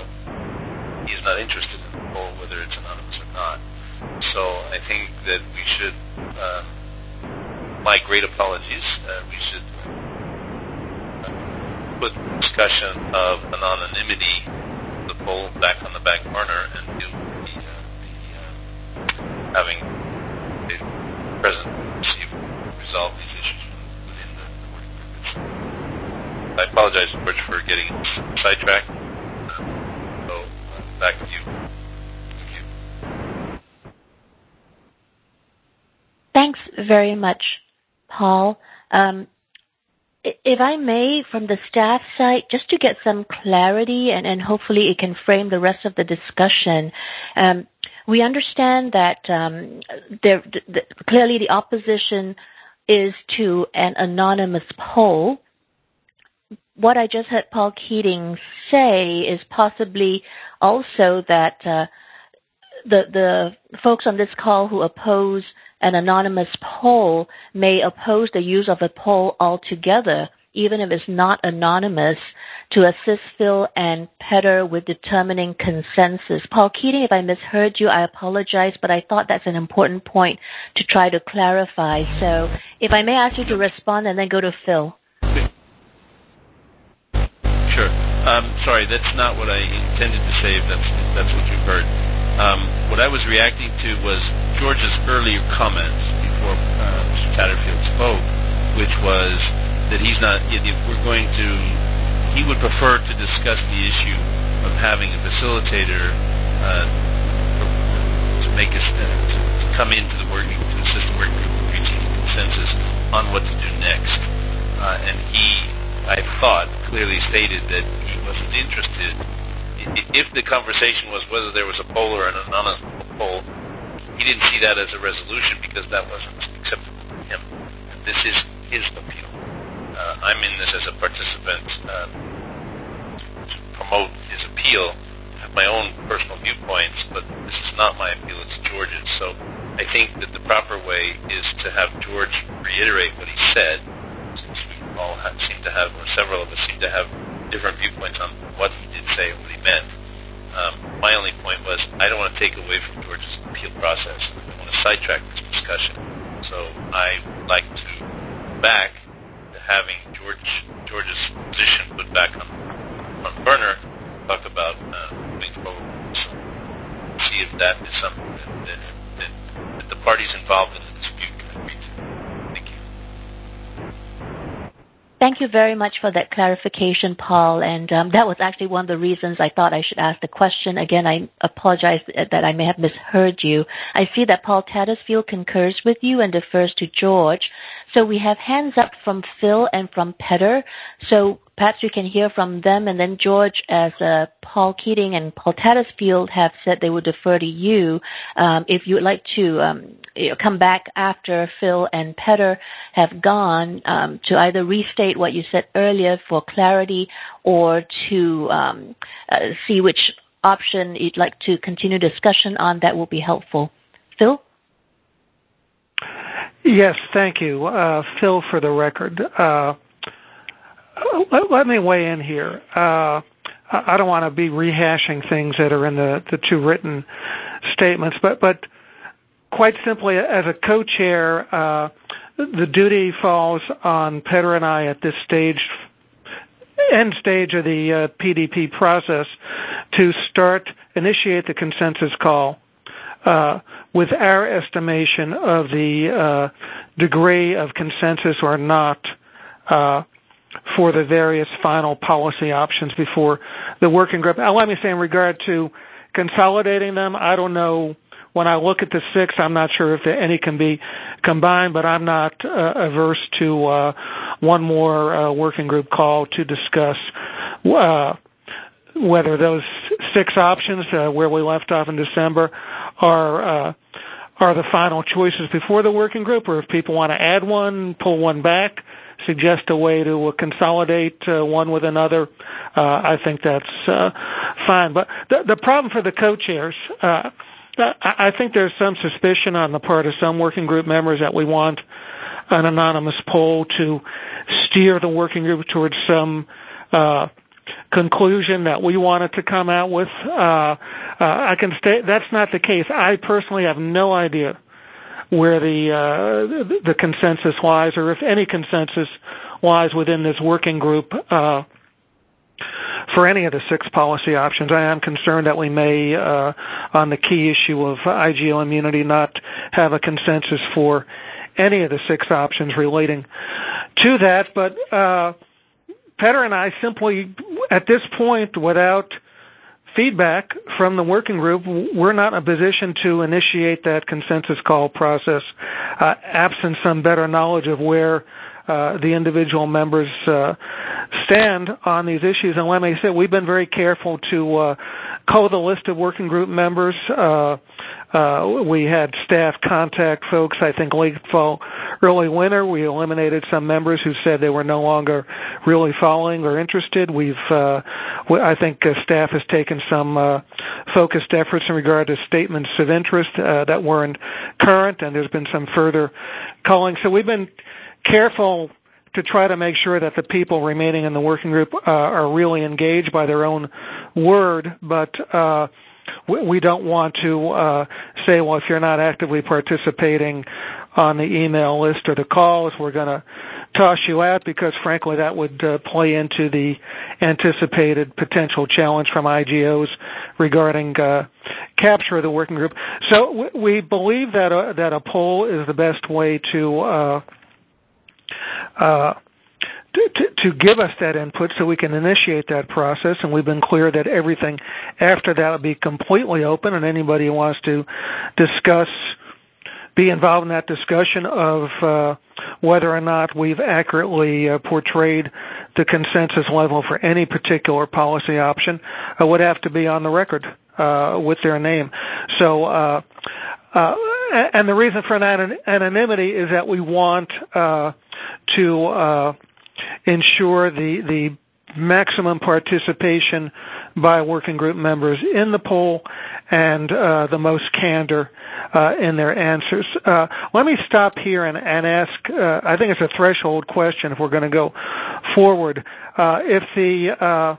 [SPEAKER 7] He is not interested in the poll, whether it's anonymous or not. So I think that we should, uh, my great apologies, uh, we should uh, put discussion of anonymity, the poll, back on the back burner, and do the, uh, the uh, having the presidency resolve these issues within the I apologize, George, for getting sidetracked. So, uh, back to you. Thank you.
[SPEAKER 3] Thanks very much, Paul. Um, if I may, from the staff side, just to get some clarity, and, and hopefully it can frame the rest of the discussion. Um, we understand that um, there, the, clearly the opposition is to an anonymous poll. What I just heard Paul Keating say is possibly also that uh, the the folks on this call who oppose an anonymous poll may oppose the use of a poll altogether, even if it's not anonymous, to assist Phil and Petter with determining consensus. Paul Keating, if I misheard you, I apologize, but I thought that's an important point to try to clarify. So if I may ask you to respond and then go to Phil.
[SPEAKER 7] Sure. Um, sorry, that's not what I intended to say, if that's, if that's what you heard. Um, what I was reacting to was George's earlier comments before uh, Mister Tatterfield spoke, which was that he's not, if we're going to, he would prefer to discuss the issue of having a facilitator uh, to make us, uh, to, to come into the working, to assist the working group in reaching consensus on what to do next. Uh, and he, I thought, clearly stated that he wasn't interested. If the conversation was whether there was a poll or an anonymous poll, he didn't see that as a resolution because that wasn't acceptable to him. This is his appeal. Uh, I'm in this as a participant uh, to promote his appeal. I have my own personal viewpoints, but this is not my appeal, it's George's. So I think that the proper way is to have George reiterate what he said, since we all have, seem to have, or several of us seem to have different viewpoints on what he did say and what he meant. Um, my only point was I don't want to take away from George's appeal process. I don't want to sidetrack this discussion. So I would like to go back to having George George's position put back on front burner, talk about uh, moving forward. So see if that is something that, that, that, that the parties involved in the dispute can agree to. Thank you.
[SPEAKER 3] Thank you very much for that clarification, Paul. And um, that was actually one of the reasons I thought I should ask the question. Again, I apologize that I may have misheard you. I see that Paul Tattersfield concurs with you and defers to George. So we have hands up from Phil and from Petter. So perhaps we can hear from them. And then George, as uh, Paul Keating and Paul Tattersfield have said they would defer to you. Um, if you would like to um, you know, come back after Phil and Petter have gone um, to either restate what you said earlier for clarity or to um, uh, see which option you'd like to continue discussion on, that will be helpful. Phil?
[SPEAKER 1] Yes, thank you. Uh, Phil, for the record. Uh, let, let me weigh in here. Uh, I don't want to be rehashing things that are in the, the two written statements, but, but quite simply, as a co-chair, uh, the duty falls on Petter and I at this stage, end stage of the uh, P D P process, to start, initiate the consensus call uh, with our estimation of the uh, degree of consensus or not uh, for the various final policy options before the working group. Now, let me say in regard to consolidating them, I don't know. When I look at the six, I'm not sure if any can be combined, but I'm not uh, averse to uh, one more uh, working group call to discuss uh, whether those six options, uh, where we left off in December, are uh, are the final choices before the working group, or if people want to add one, pull one back, suggest a way to uh, consolidate uh, one with another. Uh, I think that's uh, fine. But the, the problem for the co-chairs, uh, I think there's some suspicion on the part of some working group members that we want an anonymous poll to steer the working group towards some uh, conclusion that we wanted to come out with. Uh, uh, I can state that's not the case. I personally have no idea where the, uh, the the consensus lies, or if any consensus lies within this working group uh, for any of the six policy options. I am concerned that we may, uh, on the key issue of I G O immunity, not have a consensus for any of the six options relating to that. But uh, Petter and I simply, at this point, without feedback from the working group, we're not in a position to initiate that consensus call process, uh, absent some better knowledge of where uh, the individual members uh, stand on these issues. And let me say, we've been very careful to uh, cull the list of working group members. Uh, uh, we had staff contact folks, I think, late fall, early winter. We eliminated some members who said they were no longer really following or interested. We've, uh, I think uh, staff has taken some uh, focused efforts in regard to statements of interest uh, that weren't current, and there's been some further culling. So we've been careful to try to make sure that the people remaining in the working group uh, are really engaged by their own word, but uh, we, we don't want to uh, say, well, if you're not actively participating on the email list or the calls, we're going to toss you out, because, frankly, that would uh, play into the anticipated potential challenge from I G Os regarding uh, capture of the working group. So w- we believe that a, that a poll is the best way to uh, Uh, to, to, to give us that input so we can initiate that process, and we've been clear that everything after that will be completely open, and anybody who wants to discuss, be involved in that discussion of uh, whether or not we've accurately uh, portrayed the consensus level for any particular policy option uh, would have to be on the record uh, with their name. So, uh, uh, and the reason for anonymity is that we want uh, to uh, ensure the, the maximum participation by working group members in the poll and uh, the most candor uh, in their answers. Uh, let me stop here and, and ask, uh, I think it's a threshold question if we're going to go forward. Uh, if the, uh,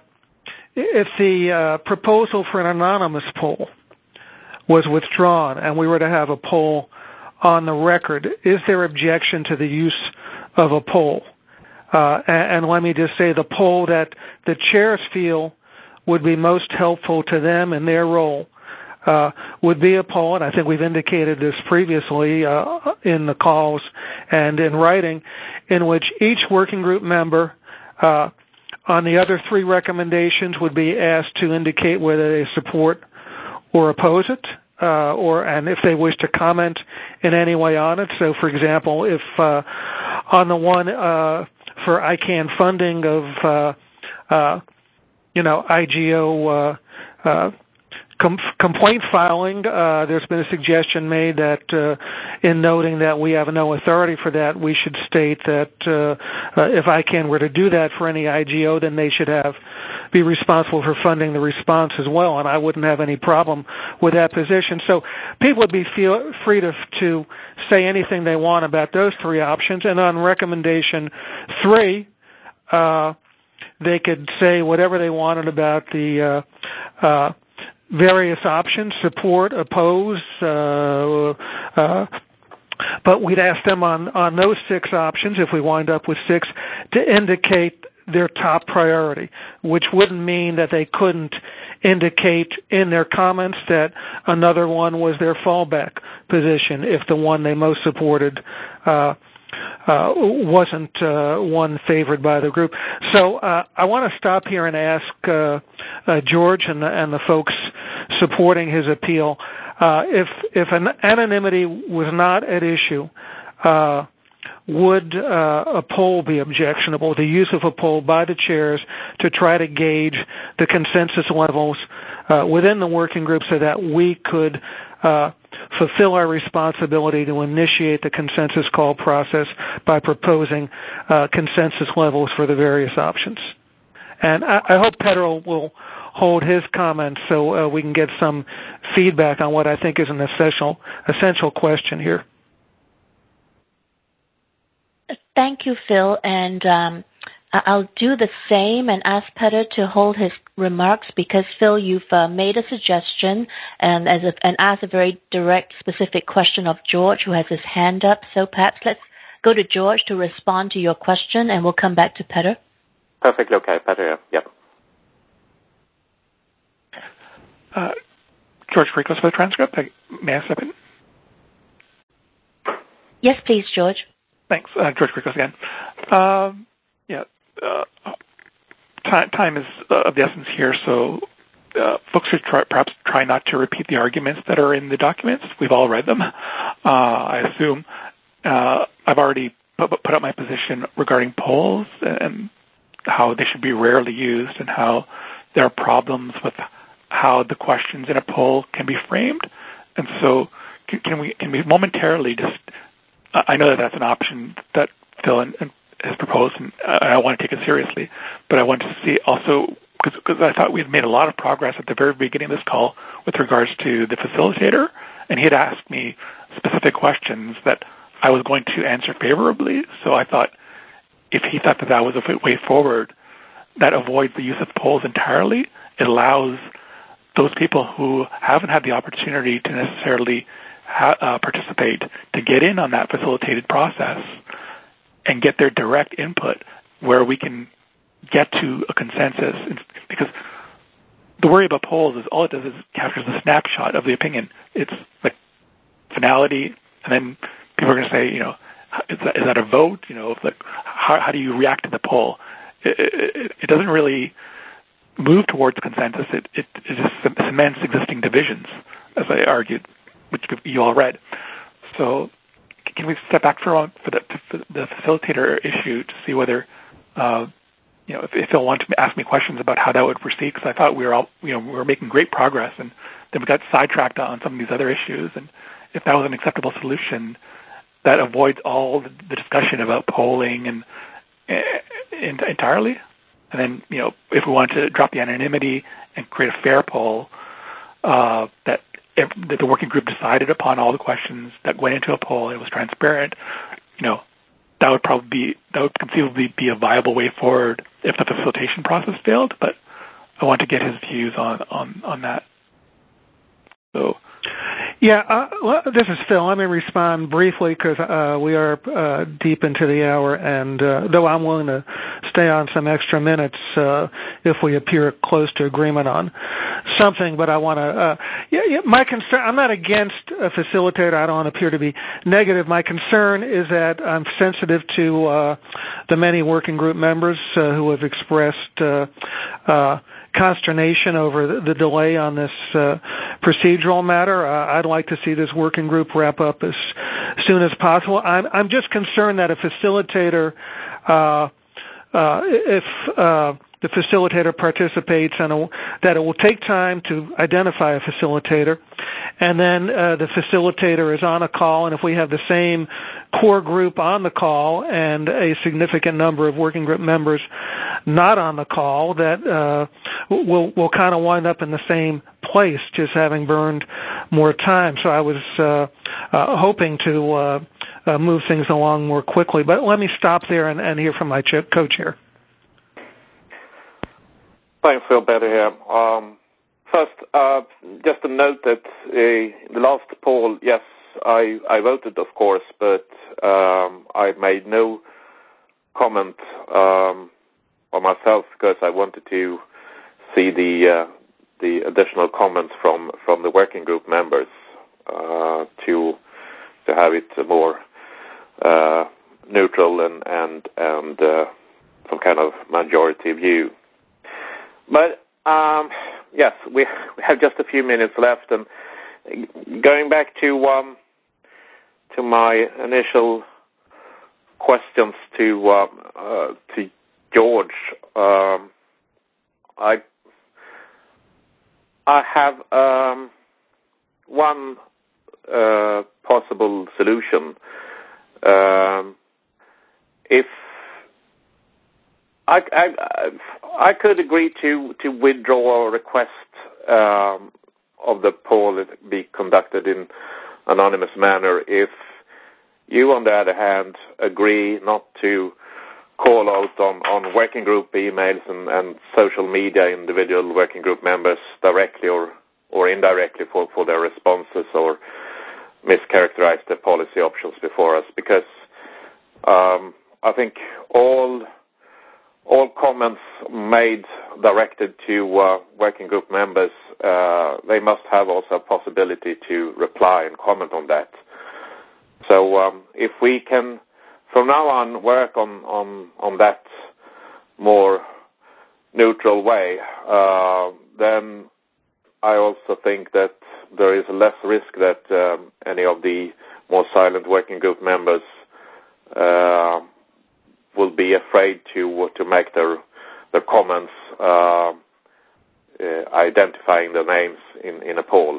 [SPEAKER 1] if the uh, proposal for an anonymous poll was withdrawn and we were to have a poll on the record, is there objection to the use of a poll? Uh, and, and let me just say the poll that the chairs feel would be most helpful to them in their role uh, would be a poll, and I think we've indicated this previously uh, in the calls and in writing, in which each working group member uh, on the other three recommendations would be asked to indicate whether they support or oppose it. Uh, or and if they wish to comment in any way on it. So, for example, if uh, on the one uh, for I CAN funding of, uh, uh, you know, I G O uh, uh, com- complaint filing, uh, there's been a suggestion made that uh, in noting that we have no authority for that, we should state that uh, uh, if I CAN were to do that for any I G O, then they should have be responsible for funding the response as well, and I wouldn't have any problem with that position. So people would be feel, free to, to say anything they want about those three options, and on recommendation three, uh, they could say whatever they wanted about the uh, uh, various options, support, oppose, uh, uh, but we'd ask them on, on those six options, if we wind up with six, to indicate their top priority, which wouldn't mean that they couldn't indicate in their comments that another one was their fallback position if the one they most supported uh, uh, wasn't uh, one favored by the group. So uh, I want to stop here and ask uh, uh, George and the, and the folks supporting his appeal, uh, if, if an anonymity was not at issue, uh, would uh, a poll be objectionable, the use of a poll by the chairs to try to gauge the consensus levels uh, within the working group so that we could uh, fulfill our responsibility to initiate the consensus call process by proposing uh, consensus levels for the various options? And I, I hope Pedro will hold his comments so uh, we can get some feedback on what I think is an essential, essential question here.
[SPEAKER 3] Thank you, Phil, and um, I'll do the same and ask Peter to hold his remarks because, Phil, you've uh, made a suggestion and as a, and asked a very direct, specific question of George, who has his hand up. So perhaps let's go to George to respond to your question, and we'll come back to Peter.
[SPEAKER 5] Perfectly okay, Peter, yep.
[SPEAKER 4] Uh, George Freakles for the transcript. May I step in?
[SPEAKER 3] Yes, please, George.
[SPEAKER 4] Thanks. Uh, George Freakles again. Um, yeah, uh, time, time is uh, of the essence here, so uh, folks should try, perhaps try not to repeat the arguments that are in the documents. We've all read them, uh, I assume. Uh, I've already put, put up my position regarding polls and how they should be rarely used and how there are problems with how the questions in a poll can be framed. And so can, can we can we momentarily just, uh, I know that that's an option that Phil and, and has proposed, and I want to take it seriously, but I want to see also, because I thought we had made a lot of progress at the very beginning of this call with regards to the facilitator, and he had asked me specific questions that I was going to answer favorably, so I thought if he thought that that was a way forward, that avoids the use of polls entirely. It allows those people who haven't had the opportunity to necessarily ha- uh, participate to get in on that facilitated process and get their direct input where we can get to a consensus. Because the worry about polls is all it does is captures the snapshot of the opinion. It's like finality, and then people are going to say, you know, is that, is that a vote? You know, like how, how do you react to the poll? It, it, it doesn't really move towards consensus. It, it, it just cements existing divisions, as I argued, which you all read. So can we step back for, for, the, for the facilitator issue to see whether, uh, you know, if, if they'll want to ask me questions about how that would proceed, because I thought we were all, you know, we were making great progress, and then we got sidetracked on some of these other issues, and if that was an acceptable solution, that avoids all the discussion about polling and uh, entirely. And then, you know, if we want to drop the anonymity and create a fair poll, uh, that, if, that the working group decided upon all the questions that went into a poll, it was transparent, you know, that would probably be, that would conceivably be a viable way forward if the facilitation process failed. But I want to get his views on, on, on that. So,
[SPEAKER 1] yeah, uh, well, this is Phil. Let me respond briefly because uh, we are uh, deep into the hour, and uh, though I'm willing to stay on some extra minutes uh, if we appear close to agreement on something, but I want to, uh, yeah, yeah, my concern, I'm not against a facilitator. I don't appear to be negative. My concern is that I'm sensitive to uh, the many working group members uh, who have expressed uh, uh, consternation over the, the delay on this uh, procedural matter. Uh, I'd like to see this working group wrap up as soon as possible. I'm, I'm just concerned that a facilitator, uh, uh, if uh, the facilitator participates, and a, that it will take time to identify a facilitator, and then uh, the facilitator is on a call, and if we have the same core group on the call and a significant number of working group members not on the call, that uh, we'll, we'll kind of wind up in the same place, just having burned more time. So I was uh, uh, hoping to uh, uh, move things along more quickly. But let me stop there and, and hear from my ch- co-chair.
[SPEAKER 5] Thanks, Phil. Better here. Um, first, uh, just a note that uh, the last poll, yes, I, I voted, of course, but um, I made no comment um, on myself because I wanted to see the uh, the additional comments from, from the working group members uh, to to have it more uh, neutral and and and uh, some kind of majority view. But um, yes, we we have just a few minutes left, and going back to um, to my initial questions to uh, uh, to George, um, I I have um, one uh, possible solution. Um, if I, I, I could agree to, to withdraw a request um, of the poll that be conducted in anonymous manner if you, on the other hand, agree not to call out on, on working group emails and, and social media individual working group members directly or, or indirectly for, for their responses or mischaracterize the policy options before us, because um, I think all all comments made directed to uh, working group members, uh, they must have also a possibility to reply and comment on that. So um, if we can, from now on, work on, on, on that more neutral way, uh, then I also think that there is less risk that um, any of the more silent working group members uh, will be afraid to to make their their comments uh, uh, identifying the names in, in a poll.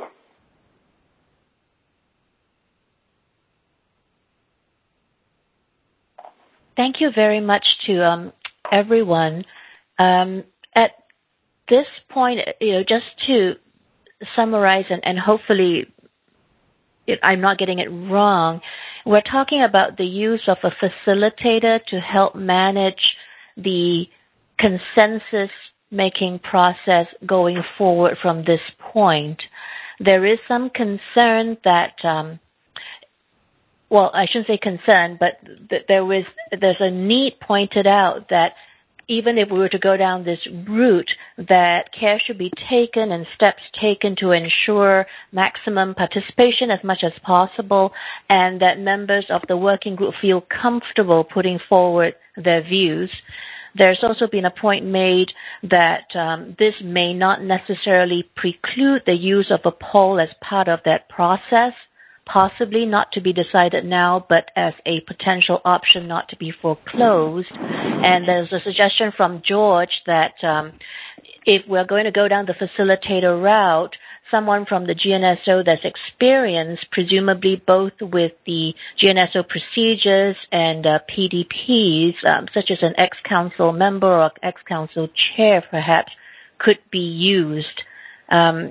[SPEAKER 3] Thank you very much to um, everyone. Um, at this point, you know, just to summarize and, and hopefully it, I'm not getting it wrong, we're talking about the use of a facilitator to help manage the consensus-making process going forward from this point. There is some concern that, um, well, I shouldn't say concern, but th- there was there's a need pointed out that even if we were to go down this route, that care should be taken and steps taken to ensure maximum participation as much as possible, and that members of the working group feel comfortable putting forward their views. There's also been a point made that um, this may not necessarily preclude the use of a poll as part of that process, possibly not to be decided now, but as a potential option not to be foreclosed. And there's a suggestion from George that um, if we're going to go down the facilitator route, someone from the G N S O that's experienced, presumably both with the G N S O procedures and uh, P D Ps, um, such as an ex-council member or ex-council chair, perhaps, could be used. Um,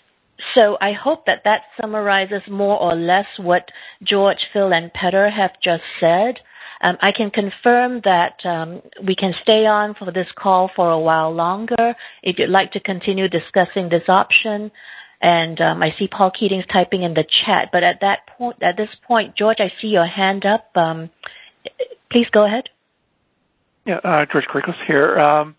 [SPEAKER 3] so I hope that that summarizes more or less what George, Phil, and Petter have just said. Um, I can confirm that um, we can stay on for this call for a while longer if you'd like to continue discussing this option. And um, I see Paul Keating's typing in the chat. But at that point, at this point, George, I see your hand up. Um, please go ahead.
[SPEAKER 4] Yeah, uh, George Kirkos here. Um,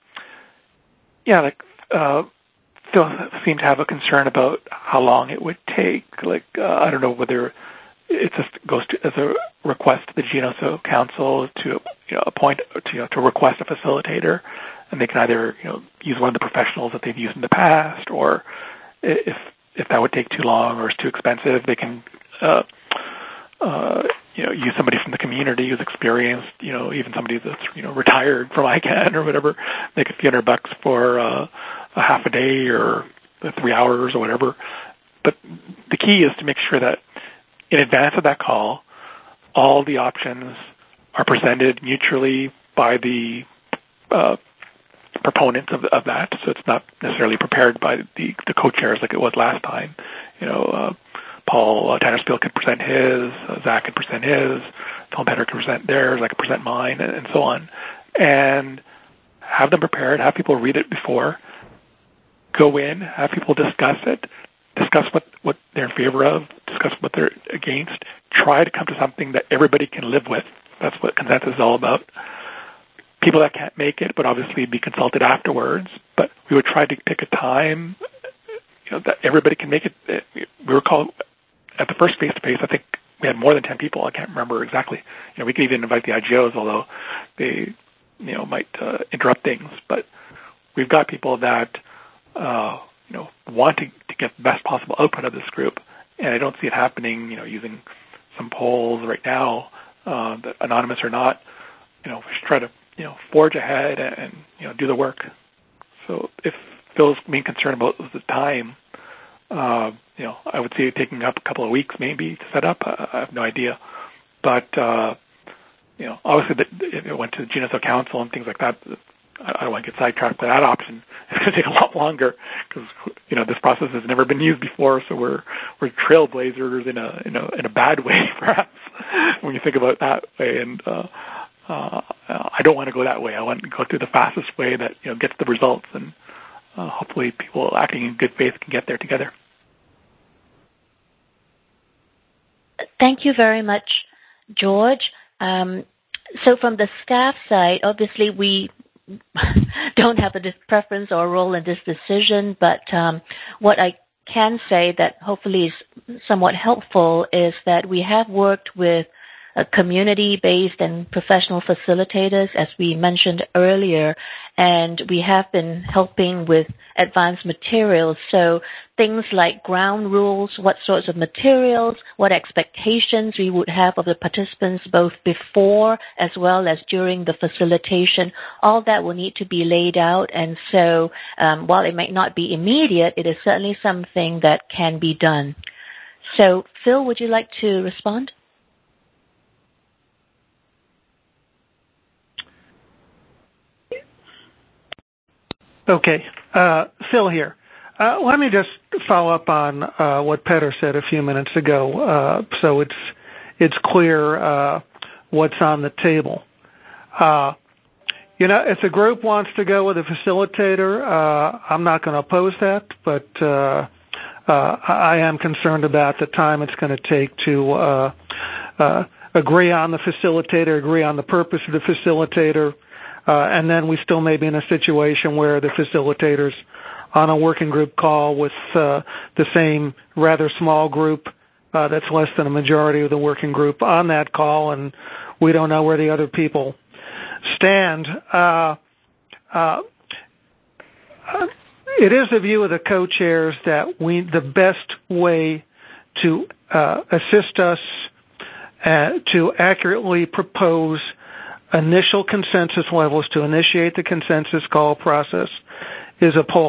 [SPEAKER 4] yeah, like uh, Phil seemed to have a concern about how long it would take. Like uh, I don't know whether it just goes to, as a request to the G N S O Council to you know, appoint to, you know, to request a facilitator, and they can either you know use one of the professionals that they've used in the past, or if if that would take too long or is too expensive, they can uh, uh, you know use somebody from the community who's experienced, you know even somebody that's you know retired from I CANN or whatever, make a few hundred bucks for uh, a half a day or three hours or whatever. But the key is to make sure that in advance of that call, all the options are presented mutually by the uh, proponents of, of that, so it's not necessarily prepared by the, the co-chairs like it was last time. You know, uh, Paul uh, Tannerspiel could present his, uh, Zach could present his, Tom Petter could present theirs, I could present mine, and, and so on. And have them prepared, have people read it before, go in, have people discuss it, discuss what, what they're in favor of, discuss what they're against, try to come to something that everybody can live with. That's what consensus is all about. People that can't make it, but obviously be consulted afterwards. But we would try to pick a time, you know, that everybody can make it. We were called at the first face-to-face, I think we had more than ten people. I can't remember exactly. You know, we could even invite the I G Os, although they, you know, might uh, interrupt things. But we've got people that, uh, you know, want to, to get the best possible output of this group, and I don't see it happening, you know, using some polls right now, uh, that anonymous or not. You know, we should try to, you know, forge ahead and, and, you know, do the work. So if Phil's main concern about the time, uh, you know, I would say taking up a couple of weeks maybe to set up. I, I have no idea. But, uh, you know, obviously the, if it went to the G N S O Council and things like that, I don't want to get sidetracked by that option. It's going to take a lot longer because, you know, this process has never been used before, so we're we're trailblazers in a in a in a bad way, perhaps, when you think about it that way. And uh, uh, I don't want to go that way. I want to go through the fastest way that you know gets the results, and uh, hopefully people acting in good faith can get there together.
[SPEAKER 3] Thank you very much, George. Um, so from the staff side, obviously we don't have a preference or role in this decision, but um, what I can say that hopefully is somewhat helpful is that we have worked with uh, community-based and professional facilitators, as we mentioned earlier, and we have been helping with advanced materials. So things like ground rules, what sorts of materials, what expectations we would have of the participants both before as well as during the facilitation, all that will need to be laid out. And so um, while it might not be immediate, it is certainly something that can be done. So Phil, would you like to respond?
[SPEAKER 1] Okay, uh, Phil here. Uh, let me just follow up on uh, what Petter said a few minutes ago, uh, so it's it's clear uh, what's on the table. Uh, you know, if the group wants to go with a facilitator, uh, I'm not going to oppose that, but uh, uh, I am concerned about the time it's going to take to uh, uh, agree on the facilitator, agree on the purpose of the facilitator. Uh, and then we still may be in a situation where the facilitators on a working group call with uh, the same rather small group uh, that's less than a majority of the working group on that call, and we don't know where the other people stand. Uh, uh, it is the view of the co-chairs that we the best way to uh, assist us uh, to accurately propose initial consensus levels to initiate the consensus call process is a poll.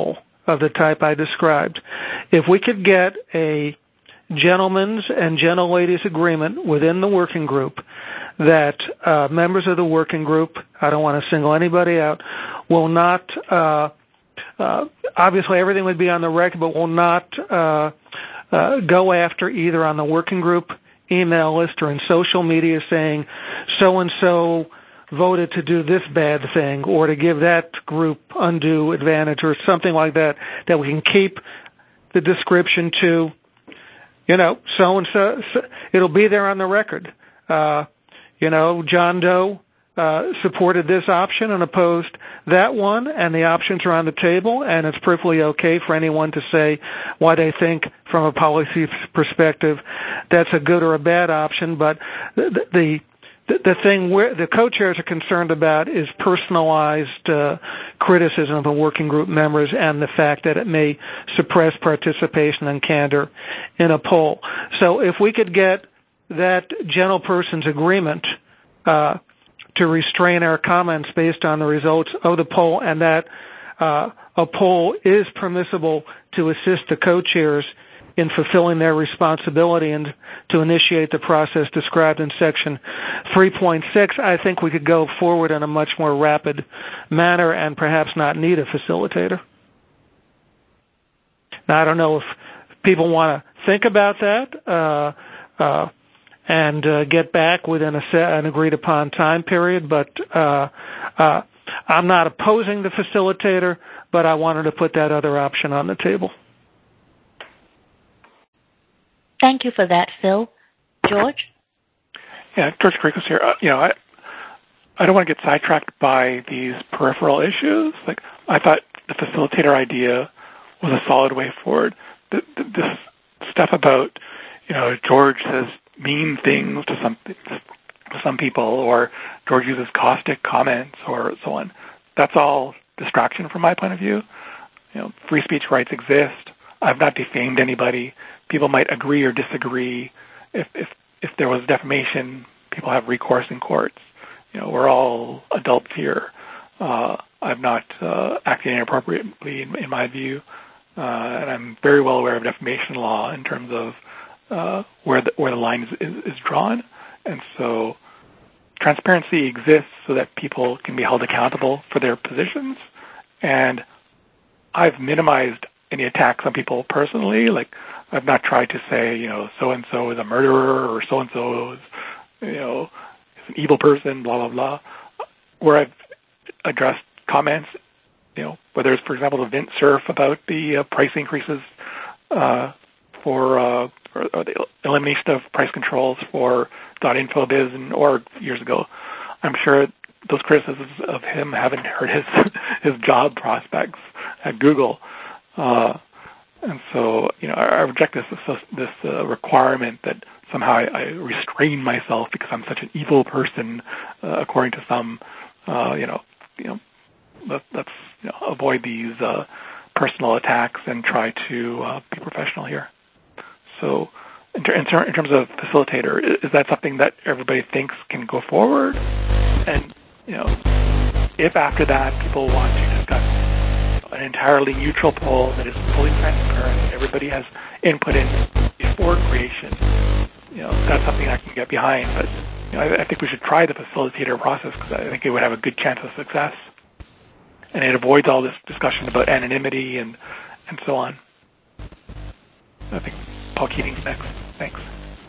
[SPEAKER 1] of the type I described. If we could get a gentleman's and gentlelady's agreement within the working group that uh, members of the working group, I don't want to single anybody out, will not, uh, uh, obviously everything would be on the record, but will not uh, uh, go after either on the working group email list or in social media saying so-and-so voted to do this bad thing or to give that group undue advantage or something like that, that we can keep the description to, you know, so-and-so, so, it'll be there on the record. Uh, you know, John Doe uh, supported this option and opposed that one, and the options are on the table, and it's perfectly okay for anyone to say why they think, from a policy perspective, that's a good or a bad option. But the the, the thing where the co-chairs are concerned about is personalized uh, criticism of the working group members and the fact that it may suppress participation and candor in a poll. So if we could get that gentle person's agreement uh, to restrain our comments based on the results of the poll, and that uh, a poll is permissible to assist the co-chairs in fulfilling their responsibility and to initiate the process described in Section three point six, I think we could go forward in a much more rapid manner and perhaps not need a facilitator. Now, I don't know if people want to think about that uh, uh, and uh, get back within a set, an agreed-upon time period, but uh, uh, I'm not opposing the facilitator, but I wanted to put that other option on the table.
[SPEAKER 3] Thank you for that, Phil. George?
[SPEAKER 4] Yeah, George Karikos here. Uh, you know, I I don't want to get sidetracked by these peripheral issues. Like, I thought the facilitator idea was a solid way forward. The, the, this stuff about, you know, George says mean things to some to some people, or George uses caustic comments, or so on. That's all distraction from my point of view. You know, free speech rights exist. I've not defamed anybody. People might agree or disagree. If if if there was defamation, people have recourse in courts. You know, we're all adults here. Uh, I've not uh, acted inappropriately, in, in my view, uh, and I'm very well aware of defamation law in terms of uh, where the where the line is, is, is drawn. And so, transparency exists so that people can be held accountable for their positions. And I've minimized any attacks on people personally. Like, I've not tried to say, you know, so-and-so is a murderer or so-and-so is, you know, is an evil person, blah, blah, blah. Where I've addressed comments, you know, whether it's, for example, the Vint Cerf about the uh, price increases uh, for, uh, or, or the elimination of price controls for .infobiz and or years ago. I'm sure those criticisms of him haven't hurt his his job prospects at Google. Uh, and so, you know, I, I reject this this, this uh, requirement that somehow I, I restrain myself because I'm such an evil person, uh, according to some. Uh, you know, you know, let, let's you know, avoid these uh, personal attacks and try to uh, be professional here. So, in, ter- in, ter- in terms of facilitator, is, is that something that everybody thinks can go forward? And you know, if after that people want to discuss an entirely neutral poll that is fully transparent, everybody has input in before creation, you know, that's something I can get behind. But you know, I, I think we should try the facilitator process because I think it would have a good chance of success, and it avoids all this discussion about anonymity and and so on. I think Paul Keating's next. Thanks.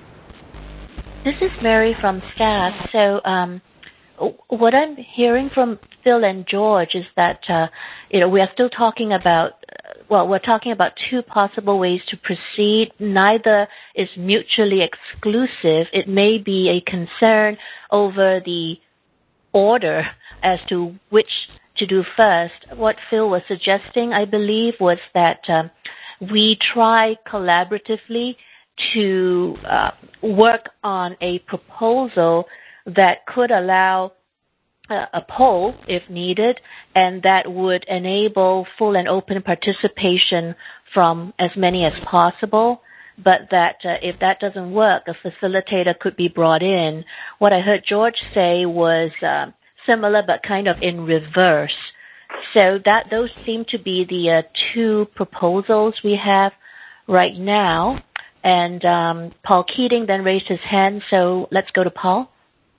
[SPEAKER 3] This is Mary from staff. So um, what I'm hearing from Phil and George is that uh, you know we are still talking about well, we're talking about two possible ways to proceed. Neither is mutually exclusive. It may be a concern over the order as to which to do first. What Phil was suggesting, I believe, was that um, we try collaboratively to uh, work on a proposal that could allow uh, a poll if needed, and that would enable full and open participation from as many as possible. But that uh, if that doesn't work, a facilitator could be brought in. What I heard George say was uh, similar but kind of in reverse. So that those seem to be the uh, two proposals we have right now. And um, Paul Keating then raised his hand, so let's go to Paul.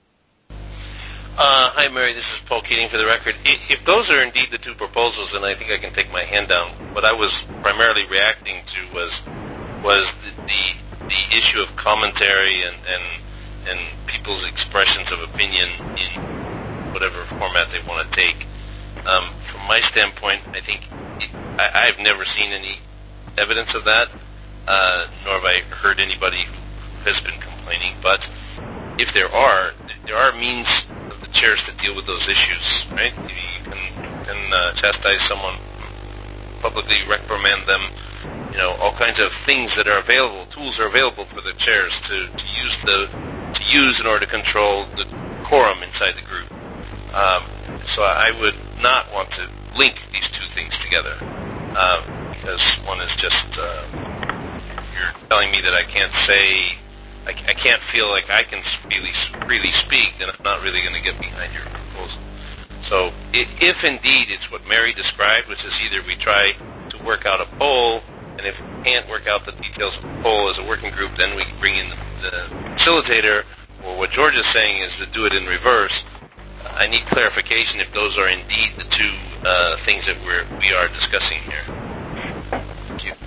[SPEAKER 7] Uh, hi, Mary. This is Paul Keating for the record. If those are indeed the two proposals, then I think I can take my hand down. What I was primarily reacting to was was the the, the issue of commentary and, and and people's expressions of opinion in whatever format they want to take. Um, from my standpoint, I think it, I, I've never seen any evidence of that, uh, nor have I heard anybody who has been complaining. But if there are, there are means of the chairs to deal with those issues, right? You can, you can uh, chastise someone, publicly reprimand them, you know, all kinds of things that are available, tools are available for the chairs to, to use the to use in order to control the quorum inside the group. Um, so I would not want to link these two things together, um, because one is just uh, you're telling me that I can't say, I, I can't feel like I can freely freely speak, then I'm not really going to get behind your proposal. So if indeed it's what Mary described, which is either we try to work out a poll, and if we can't work out the details of the poll as a working group, then we bring in the, the facilitator, or what George is saying is to do it in reverse. I need clarification if those are indeed the two uh, things that we're, we are discussing here. Thank you.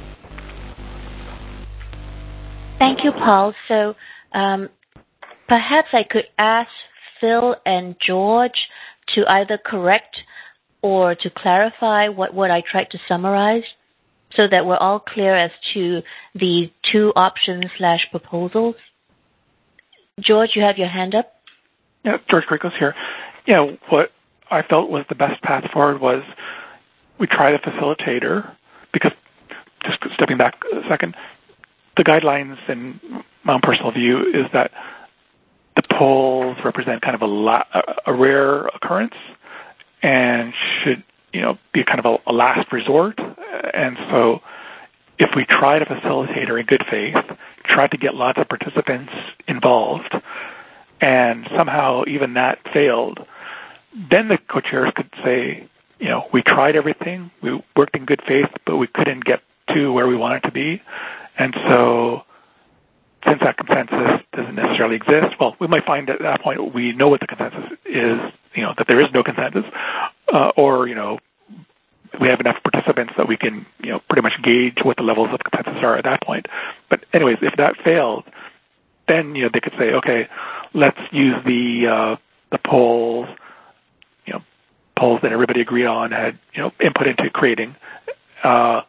[SPEAKER 3] Thank you, Paul. So um, perhaps I could ask Phil and George to either correct or to clarify what, what I tried to summarize so that we're all clear as to the two options slash proposals. George, you have your hand up?
[SPEAKER 4] Yeah, George Grigos here. Yeah, what I felt was the best path forward was we try the facilitator, because, just stepping back a second, the guidelines in my own personal view is that the polls represent kind of a, la- a rare occurrence and should, you know, be kind of a, a last resort. And so if we tried a facilitator in good faith, tried to get lots of participants involved, and somehow even that failed, then the co-chairs could say, you know, we tried everything, we worked in good faith, but we couldn't get to where we wanted to be. And so since that consensus doesn't necessarily exist, well, we might find at that point we know what the consensus is, you know, that there is no consensus, uh, or, you know, we have enough participants that we can, you know, pretty much gauge what the levels of consensus are at that point. But anyways, if that failed, then, you know, they could say, okay, let's use the uh, the polls, you know, polls that everybody agreed on, had, you know, input into creating uh,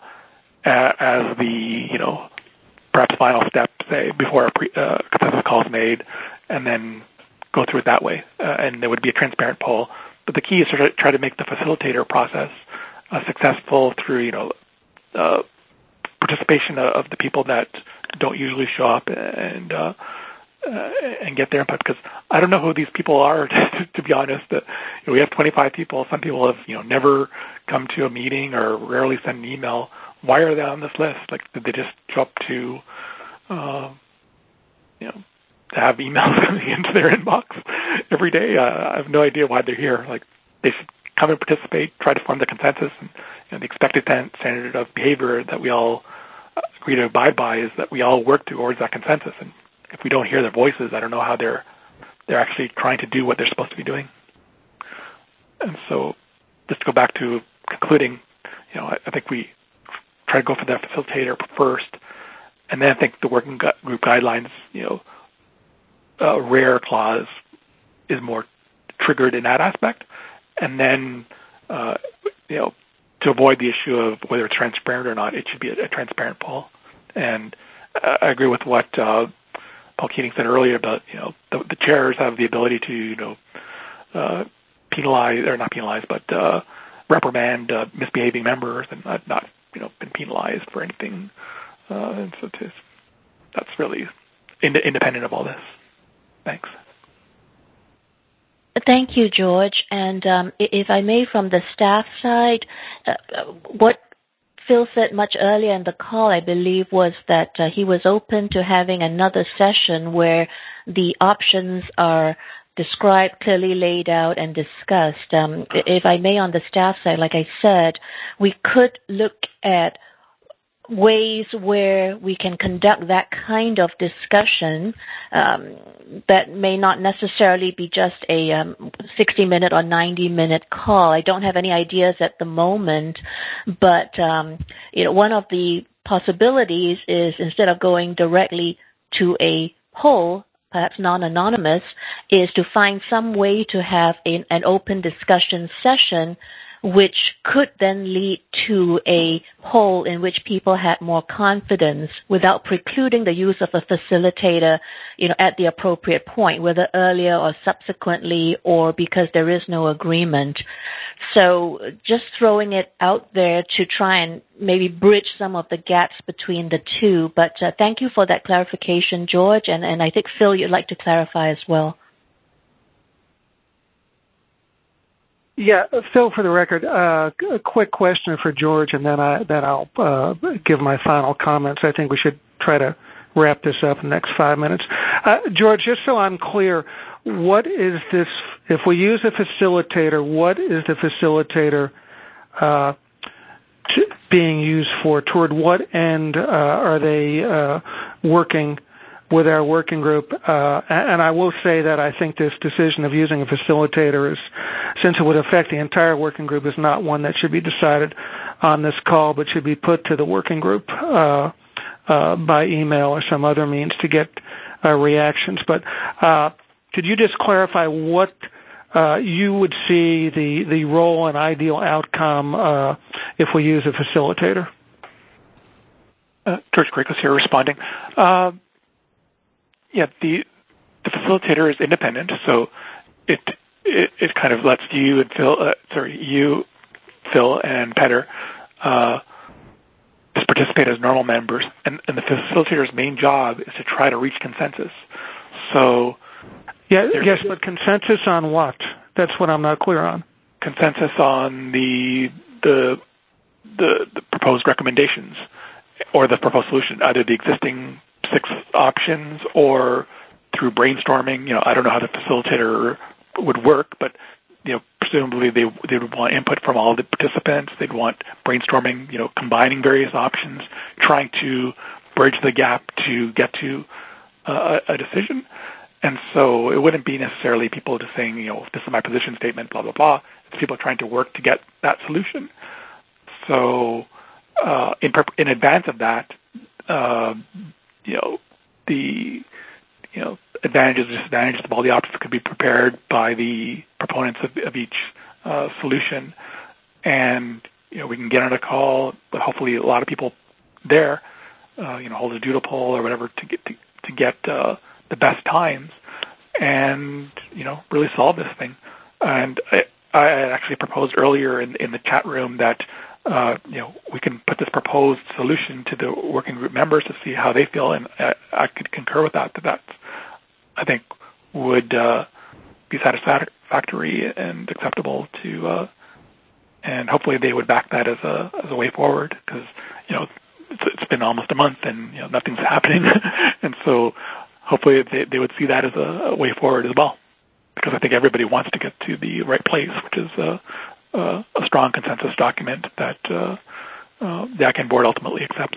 [SPEAKER 4] as the, you know, perhaps final step, say, before a pre, uh, consensus call is made, and then go through it that way. Uh, and there would be a transparent poll. But the key is to try to make the facilitator process uh, successful through, you know, uh, participation of the people that don't usually show up and uh, uh, and get their input. Because I don't know who these people are, to, to be honest. Uh, you know, we have twenty-five people. Some people have, you know, never come to a meeting or rarely send an email. Why are they on this list? Like, did they just show up to, uh, you know, to have emails coming into their inbox every day? Uh, I have no idea why they're here. Like, they should come and participate, try to form the consensus, and, you know, the expected standard of behavior that we all agree to abide by is that we all work towards that consensus. And if we don't hear their voices, I don't know how they're they're actually trying to do what they're supposed to be doing. And so, just to go back to concluding, you know, I, I think we try to go for that facilitator first, and then I think the working group guidelines, you know, a rare clause is more triggered in that aspect, and then, uh, you know, to avoid the issue of whether it's transparent or not, it should be a, a transparent poll. And uh, I agree with what uh, Paul Keating said earlier about, you know, the, the chairs have the ability to, you know, uh, penalize, or not penalize, but uh, reprimand uh, misbehaving members, and not, not, you know, been penalized for anything. Uh, and so to, that's really ind- independent of all this. Thanks.
[SPEAKER 3] Thank you, George. And um, if I may, from the staff side, uh, what Phil said much earlier in the call, I believe, was that uh, he was open to having another session where the options are described, clearly laid out, and discussed. Um, if I may, on the staff side, like I said, we could look at ways where we can conduct that kind of discussion um, that may not necessarily be just a um, sixty minute or ninety minute call. I don't have any ideas at the moment, but um, you know, one of the possibilities is, instead of going directly to a poll, perhaps non-anonymous, is to find some way to have a, an open discussion session, which could then lead to a poll in which people had more confidence without precluding the use of a facilitator, you know, at the appropriate point, whether earlier or subsequently, or because there is no agreement. So just throwing it out there to try and maybe bridge some of the gaps between the two. But uh, thank you for that clarification, George, and, and I think, Phil, you'd like to clarify as well.
[SPEAKER 1] Yeah, Phil, for the record, uh, a quick question for George, and then, I, then I'll uh, give my final comments. I think we should try to wrap this up in the next five minutes. Uh, George, just so I'm clear, what is this, if we use a facilitator, what is the facilitator uh, t- being used for? Toward what end uh, are they uh, working with our working group? Uh, and I will say that I think this decision of using a facilitator is, since it would affect the entire working group, is not one that should be decided on this call, but should be put to the working group uh, uh, by email or some other means to get uh, reactions. But uh, could you just clarify what uh, you would see the, the role and ideal outcome uh, if we use a facilitator?
[SPEAKER 4] Uh, George Greicos here responding. Uh, Yeah, the the facilitator is independent, so it it, it kind of lets you and Phil, uh, sorry, you, Phil, and Petter uh, just participate as normal members, and, and the facilitator's main job is to try to reach consensus. So,
[SPEAKER 1] yeah, yes, but consensus on what? That's what I'm not clear on.
[SPEAKER 4] Consensus on the the the, the proposed recommendations or the proposed solution, either the existing six options or through brainstorming. You know, I don't know how the facilitator would work, but, you know, presumably they they would want input from all the participants. They'd want brainstorming, you know, combining various options, trying to bridge the gap to get to uh, a decision. And so it wouldn't be necessarily people just saying, you know, this is my position statement, blah, blah, blah. It's people trying to work to get that solution. So uh, in, in advance of that, uh, you know, the, you know, advantages and disadvantages of all the options could be prepared by the proponents of, of each uh, solution. And, you know, we can get on a call, but hopefully a lot of people there, uh, you know, hold a doodle poll or whatever to get to, to get uh, the best times and, you know, really solve this thing. And I, I actually proposed earlier in, in the chat room that Uh, you know, we can put this proposed solution to the working group members to see how they feel, and I, I could concur with that. That that I think would uh, be satisfactory and acceptable to, uh, and hopefully they would back that as a as a way forward. Because, you know, it's, it's been almost a month and, you know, nothing's happening, and so hopefully they, they would see that as a, a way forward as well. Because I think everybody wants to get to the right place, which is uh, Uh, a strong consensus document that uh, uh, the I C A N board ultimately accepts.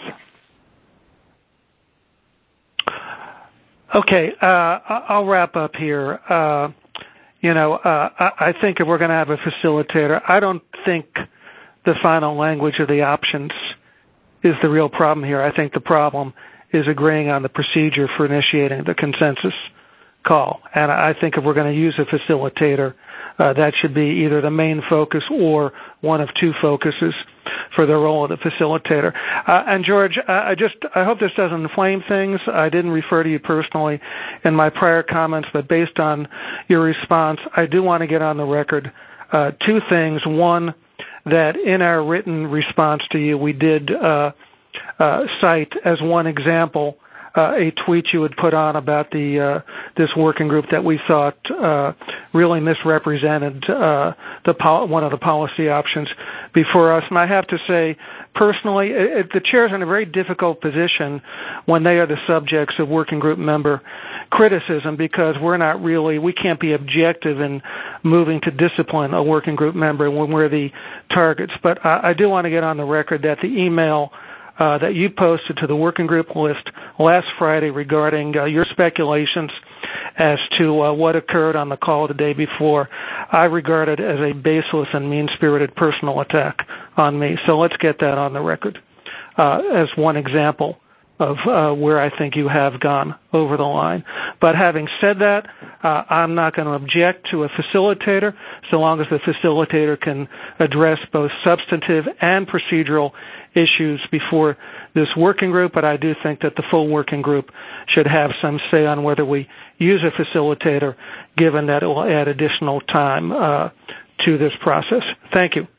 [SPEAKER 1] Okay, uh, I'll wrap up here. Uh, you know, uh, I think if we're going to have a facilitator, I don't think the final language of the options is the real problem here. I think the problem is agreeing on the procedure for initiating the consensus call. And I think if we're going to use a facilitator, Uh, that should be either the main focus or one of two focuses for the role of the facilitator. Uh, and George, uh, I just I hope this doesn't inflame things. I didn't refer to you personally in my prior comments, but based on your response, I do want to get on the record uh, two things. One, that in our written response to you, we did uh, uh, cite as one example Uh, a tweet you had put on about the uh, this working group that we thought uh, really misrepresented uh, the pol- one of the policy options. before us. And I have to say, personally, it, the chair's in a very difficult position when they are the subjects of working group member criticism, because we're not really, we can't be objective in moving to discipline a working group member when we're the targets. But I, I do want to get on the record that the email uh, that you posted to the working group list last Friday regarding uh, your speculations as to uh, what occurred on the call the day before, I regard it as a baseless and mean-spirited personal attack on me. So let's get that on the record uh, as one example of uh, where I think you have gone over the line. But having said that, uh, I'm not going to object to a facilitator so long as the facilitator can address both substantive and procedural issues before this working group. But I do think that the full working group should have some say on whether we use a facilitator, given that it will add additional time uh, to this process. Thank you.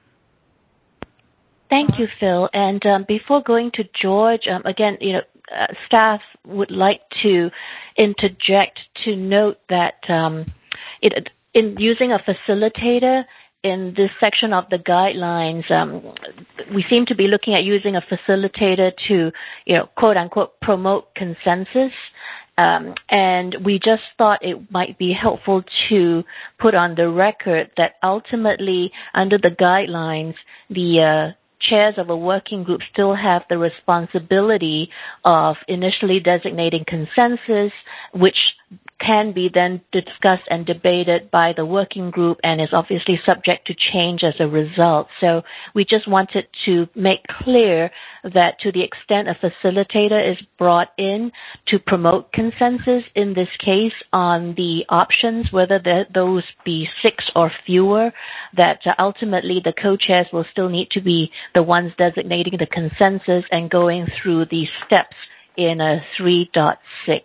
[SPEAKER 3] Thank you, Phil. And um, before going to George, um, again, you know, uh, staff would like to interject to note that um, it, in using a facilitator in this section of the guidelines, um, we seem to be looking at using a facilitator to, you know, quote unquote, promote consensus. Um, and we just thought it might be helpful to put on the record that ultimately, under the guidelines, the uh, chairs of a working group still have the responsibility of initially designating consensus, which can be then discussed and debated by the working group and is obviously subject to change as a result. So we just wanted to make clear that to the extent a facilitator is brought in to promote consensus, in this case on the options, whether those be six or fewer, that ultimately the co-chairs will still need to be the ones designating the consensus and going through the steps in a three point six.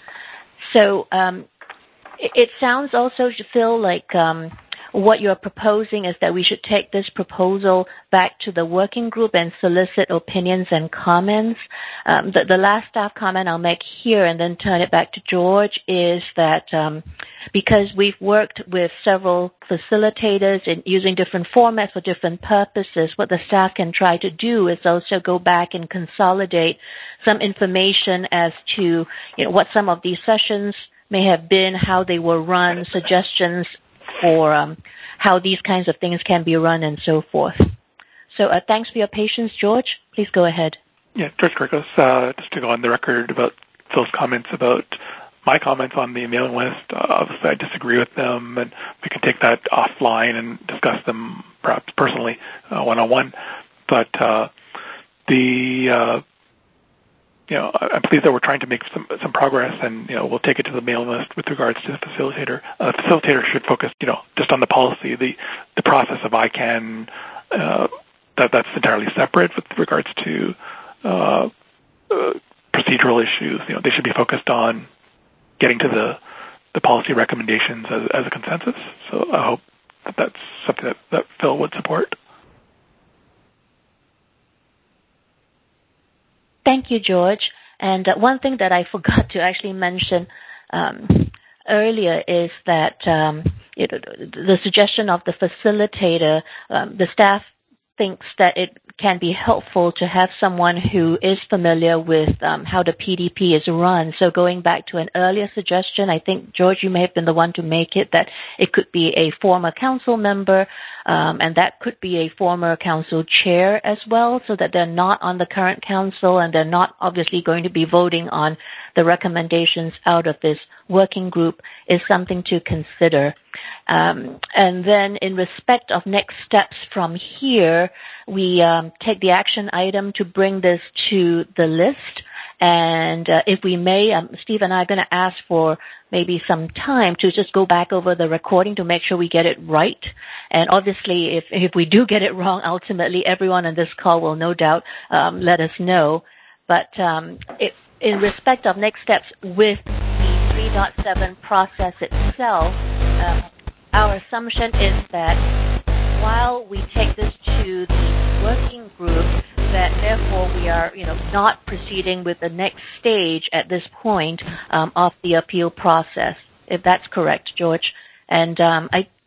[SPEAKER 3] So um, it, it sounds also, Phil, like um, what you're proposing is that we should take this proposal back to the working group and solicit opinions and comments. Um, the, the last staff comment I'll make here and then turn it back to George is that um, because we've worked with several facilitators in using different formats for different purposes, what the staff can try to do is also go back and consolidate some information as to, you know, what some of these sessions may have been, how they were run, suggestions for um, how these kinds of things can be run and so forth. So uh, thanks for your patience, George. Please go ahead.
[SPEAKER 4] Yeah, George Kirkos, uh, just to go on the record about Phil's comments about my comments on the mailing list. Uh, obviously, I disagree with them, and we can take that offline and discuss them perhaps personally, uh, one-on-one. But uh, the... Uh, You know, I'm pleased that we're trying to make some some progress, and you know, we'll take it to the mailing list with regards to the facilitator. Uh, the facilitator should focus, you know, just on the policy, the the process of I CAN. Uh, that that's entirely separate with regards to uh, uh, procedural issues. You know, they should be focused on getting to the the policy recommendations as, as a consensus. So I hope that that's something that, that Phil would support.
[SPEAKER 3] Thank you, George. And uh, one thing that I forgot to actually mention um, earlier is that um, it, the suggestion of the facilitator, um, the staff thinks that it can be helpful to have someone who is familiar with um, how the P D P is run. So going back to an earlier suggestion, I think, George, you may have been the one to make it, that it could be a former council member, um, and that could be a former council chair as well, so that they're not on the current council and they're not obviously going to be voting on the recommendations out of this working group, is something to consider. Um, and then in respect of next steps from here, we um, take the action item to bring this to the list. And uh, if we may, um, Steve and I are going to ask for maybe some time to just go back over the recording to make sure we get it right. And obviously, if, if we do get it wrong, ultimately everyone on this call will no doubt um, let us know. But um, it, in respect of next steps with the three point seven process itself, um, our assumption is that while we take this to the working group, that therefore we are, you know, not proceeding with the next stage at this point um, of the appeal process, if that's correct, George. And um, I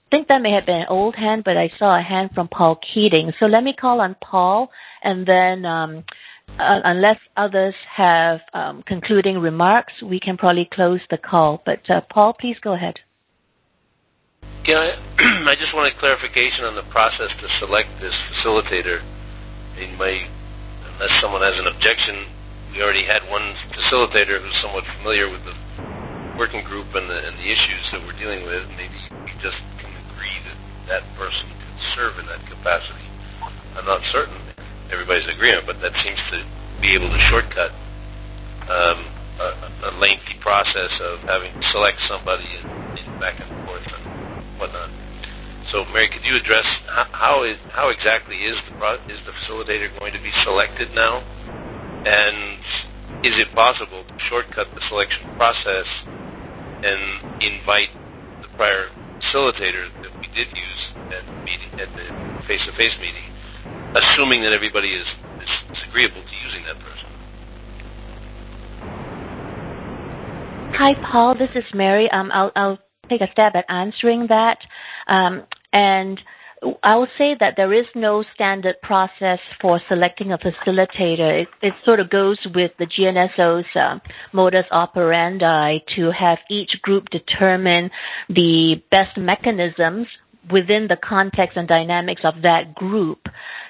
[SPEAKER 3] think that may have been an old hand, but I saw a hand from Paul Keating. So let me call on Paul, and then um, uh, unless others have um, concluding remarks, we can probably close the call. But uh, Paul, please go ahead.
[SPEAKER 7] Can I, I just wanted clarification on the process to select this facilitator. In my, unless someone has an objection, we already had one facilitator who's somewhat familiar with the working group and the, and the issues that we're dealing with. Maybe we just can agree that that person can serve in that capacity. I'm not certain everybody's in agreement, but that seems to be able to shortcut um, a, a lengthy process of having to select somebody and, and back and forth and whatnot. So, Mary, could you address how, how is how exactly is the is the facilitator going to be selected now, and is it possible to shortcut the selection process and invite the prior facilitator that we did use at the meeting at the face-to-face meeting, assuming that everybody is, is, is agreeable to using that person?
[SPEAKER 3] Hi, Paul. This is Mary. Um, I'll, I'll take a stab at answering that. Um, and I will say that there is no standard process for selecting a facilitator. It, it sort of goes with the G N S O's uh, modus operandi to have each group determine the best mechanisms within the context and dynamics of that group.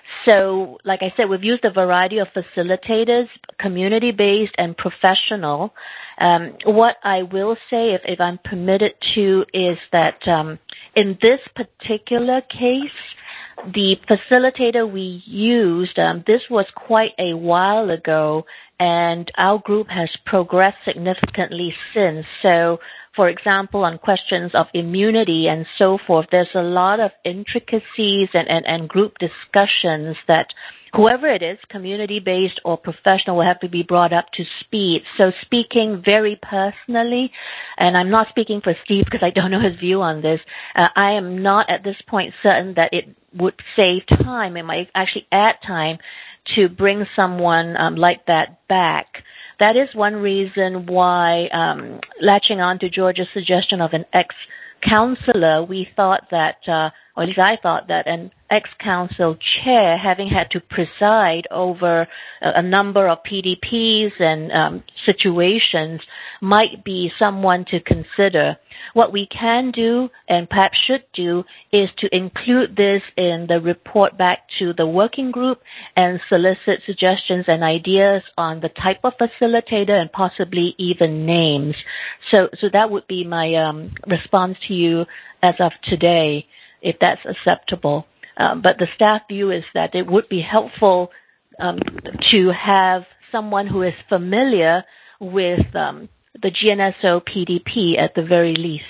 [SPEAKER 3] So, like I said, we've used a variety of facilitators, community-based and professional. Um, what I will say, if, if I'm permitted to, is that um, in this particular case, the facilitator we used, um, this was quite a while ago, and our group has progressed significantly since. So, for example, on questions of immunity and so forth, there's a lot of intricacies and, and, and group discussions that whoever it is, community-based or professional, will have to be brought up to speed. So speaking very personally, and I'm not speaking for Steve because I don't know his view on this, uh, I am not at this point certain that it would save time. It might actually add time to bring someone um, like that back. That is one reason why, um, latching on to George's suggestion of an ex-counselor, we thought that, uh, or at least I thought that an ex-council chair, having had to preside over a, a number of P D Ps and um, situations, might be someone to consider. What we can do, and perhaps should do, is to include this in the report back to the working group and solicit suggestions and ideas on the type of facilitator and possibly even names. So, so that would be my um, response to you as of today, if that's acceptable. Um, but the staff view is that it would be helpful um, to have someone who is familiar with um, the G N S O P D P at the very least.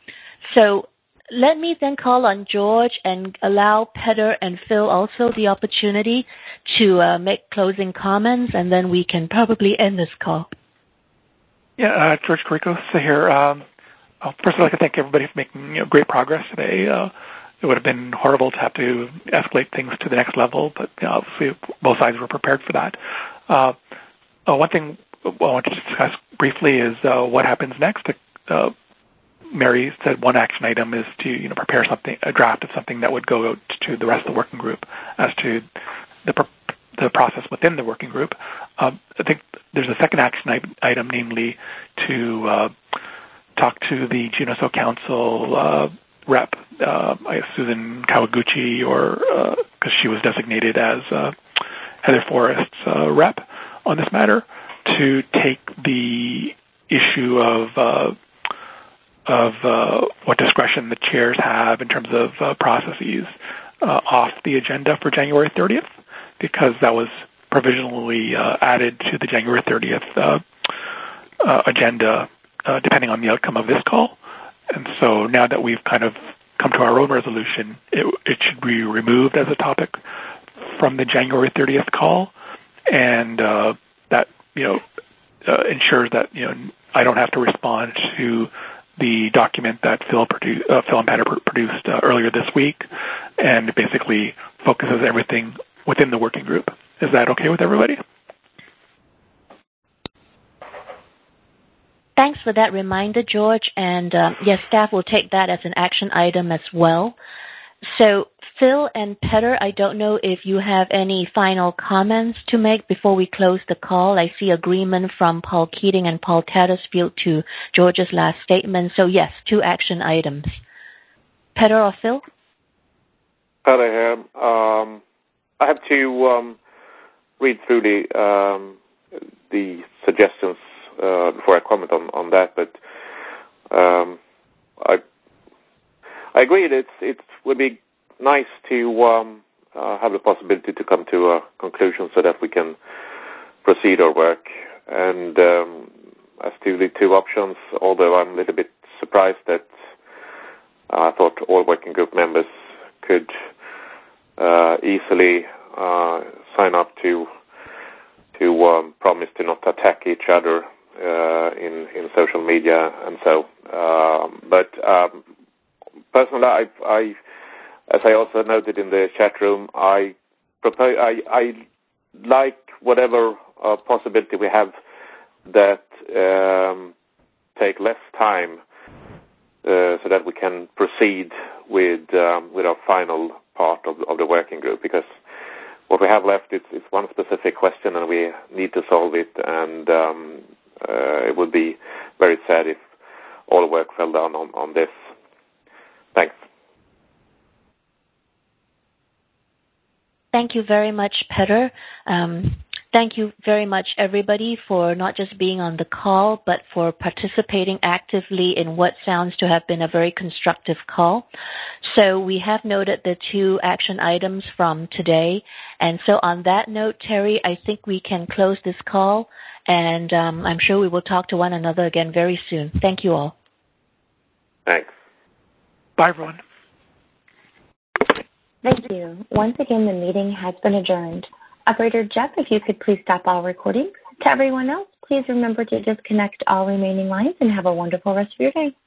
[SPEAKER 3] So let me then call on George and allow Peter and Phil also the opportunity to uh, make closing comments, and then we can probably end this call.
[SPEAKER 4] Yeah, uh, George Carricos here. Um, first, I'd like to thank everybody for making you know, great progress today. Uh, It would have been horrible to have to escalate things to the next level, but you know, obviously both sides were prepared for that. Uh, uh, one thing I want to discuss briefly is uh, what happens next. Uh, Mary said one action item is to you know prepare something, a draft of something that would go out to the rest of the working group as to the the process within the working group. Um, I think there's a second action item, namely to uh, talk to the G N S O Council uh, rep, uh, Susan Kawaguchi, or because uh, she was designated as uh, Heather Forrest's uh, rep on this matter, to take the issue of uh, of uh, what discretion the chairs have in terms of uh, processes uh, off the agenda for January thirtieth, because that was provisionally uh, added to the January thirtieth uh, uh, agenda, uh, depending on the outcome of this call. And so now that we've kind of come to our own resolution, it, it should be removed as a topic from the January thirtieth call, and uh, that you know uh, ensures that you know I don't have to respond to the document that Phil, produ- uh, Phil and Peter produced uh, earlier this week, and it basically focuses everything within the working group. Is that okay with everybody?
[SPEAKER 3] Thanks thanks for that reminder, George. And um, yes, staff will take that as an action item as well. So, Phil and Petter, I don't know if you have any final comments to make before we close the call. I see agreement from Paul Keating and Paul Tattersfield to George's last statement. So, yes, two action items. Petter or Phil?
[SPEAKER 5] Petter here. Um, I have to um, read through the um, the suggestions uh, before I comment on, on that, but um, I I agree that it's, it would be nice to um, uh, have the possibility to come to a conclusion so that we can proceed our work. And um, as to the two options, although I'm a little bit surprised that uh, I thought all working group members could uh, easily uh, sign up to to um, promise to not attack each other uh, in in social media and so. Um, but um, personally, I, I, as I also noted in the chat room, I propose I, I like whatever uh, possibility we have that um, take less time uh, so that we can proceed with um, with our final part of, of the working group, because what we have left is, is one specific question and we need to solve it, and um, uh, it would be very sad if all the work fell down on, on this. Thanks.
[SPEAKER 3] Thank you very much, Petter. Um, thank you very much, everybody, for not just being on the call, but for participating actively in what sounds to have been a very constructive call. So we have noted the two action items from today. And so on that note, Terry, I think we can close this call, and um, I'm sure we will talk to one another again very soon. Thank you all.
[SPEAKER 5] Thanks.
[SPEAKER 4] Bye, everyone.
[SPEAKER 2] Thank you. Once again, the meeting has been adjourned. Operator Jeff, if you could please stop all recordings. To everyone else, please remember to disconnect all remaining lines and have a wonderful rest of your day.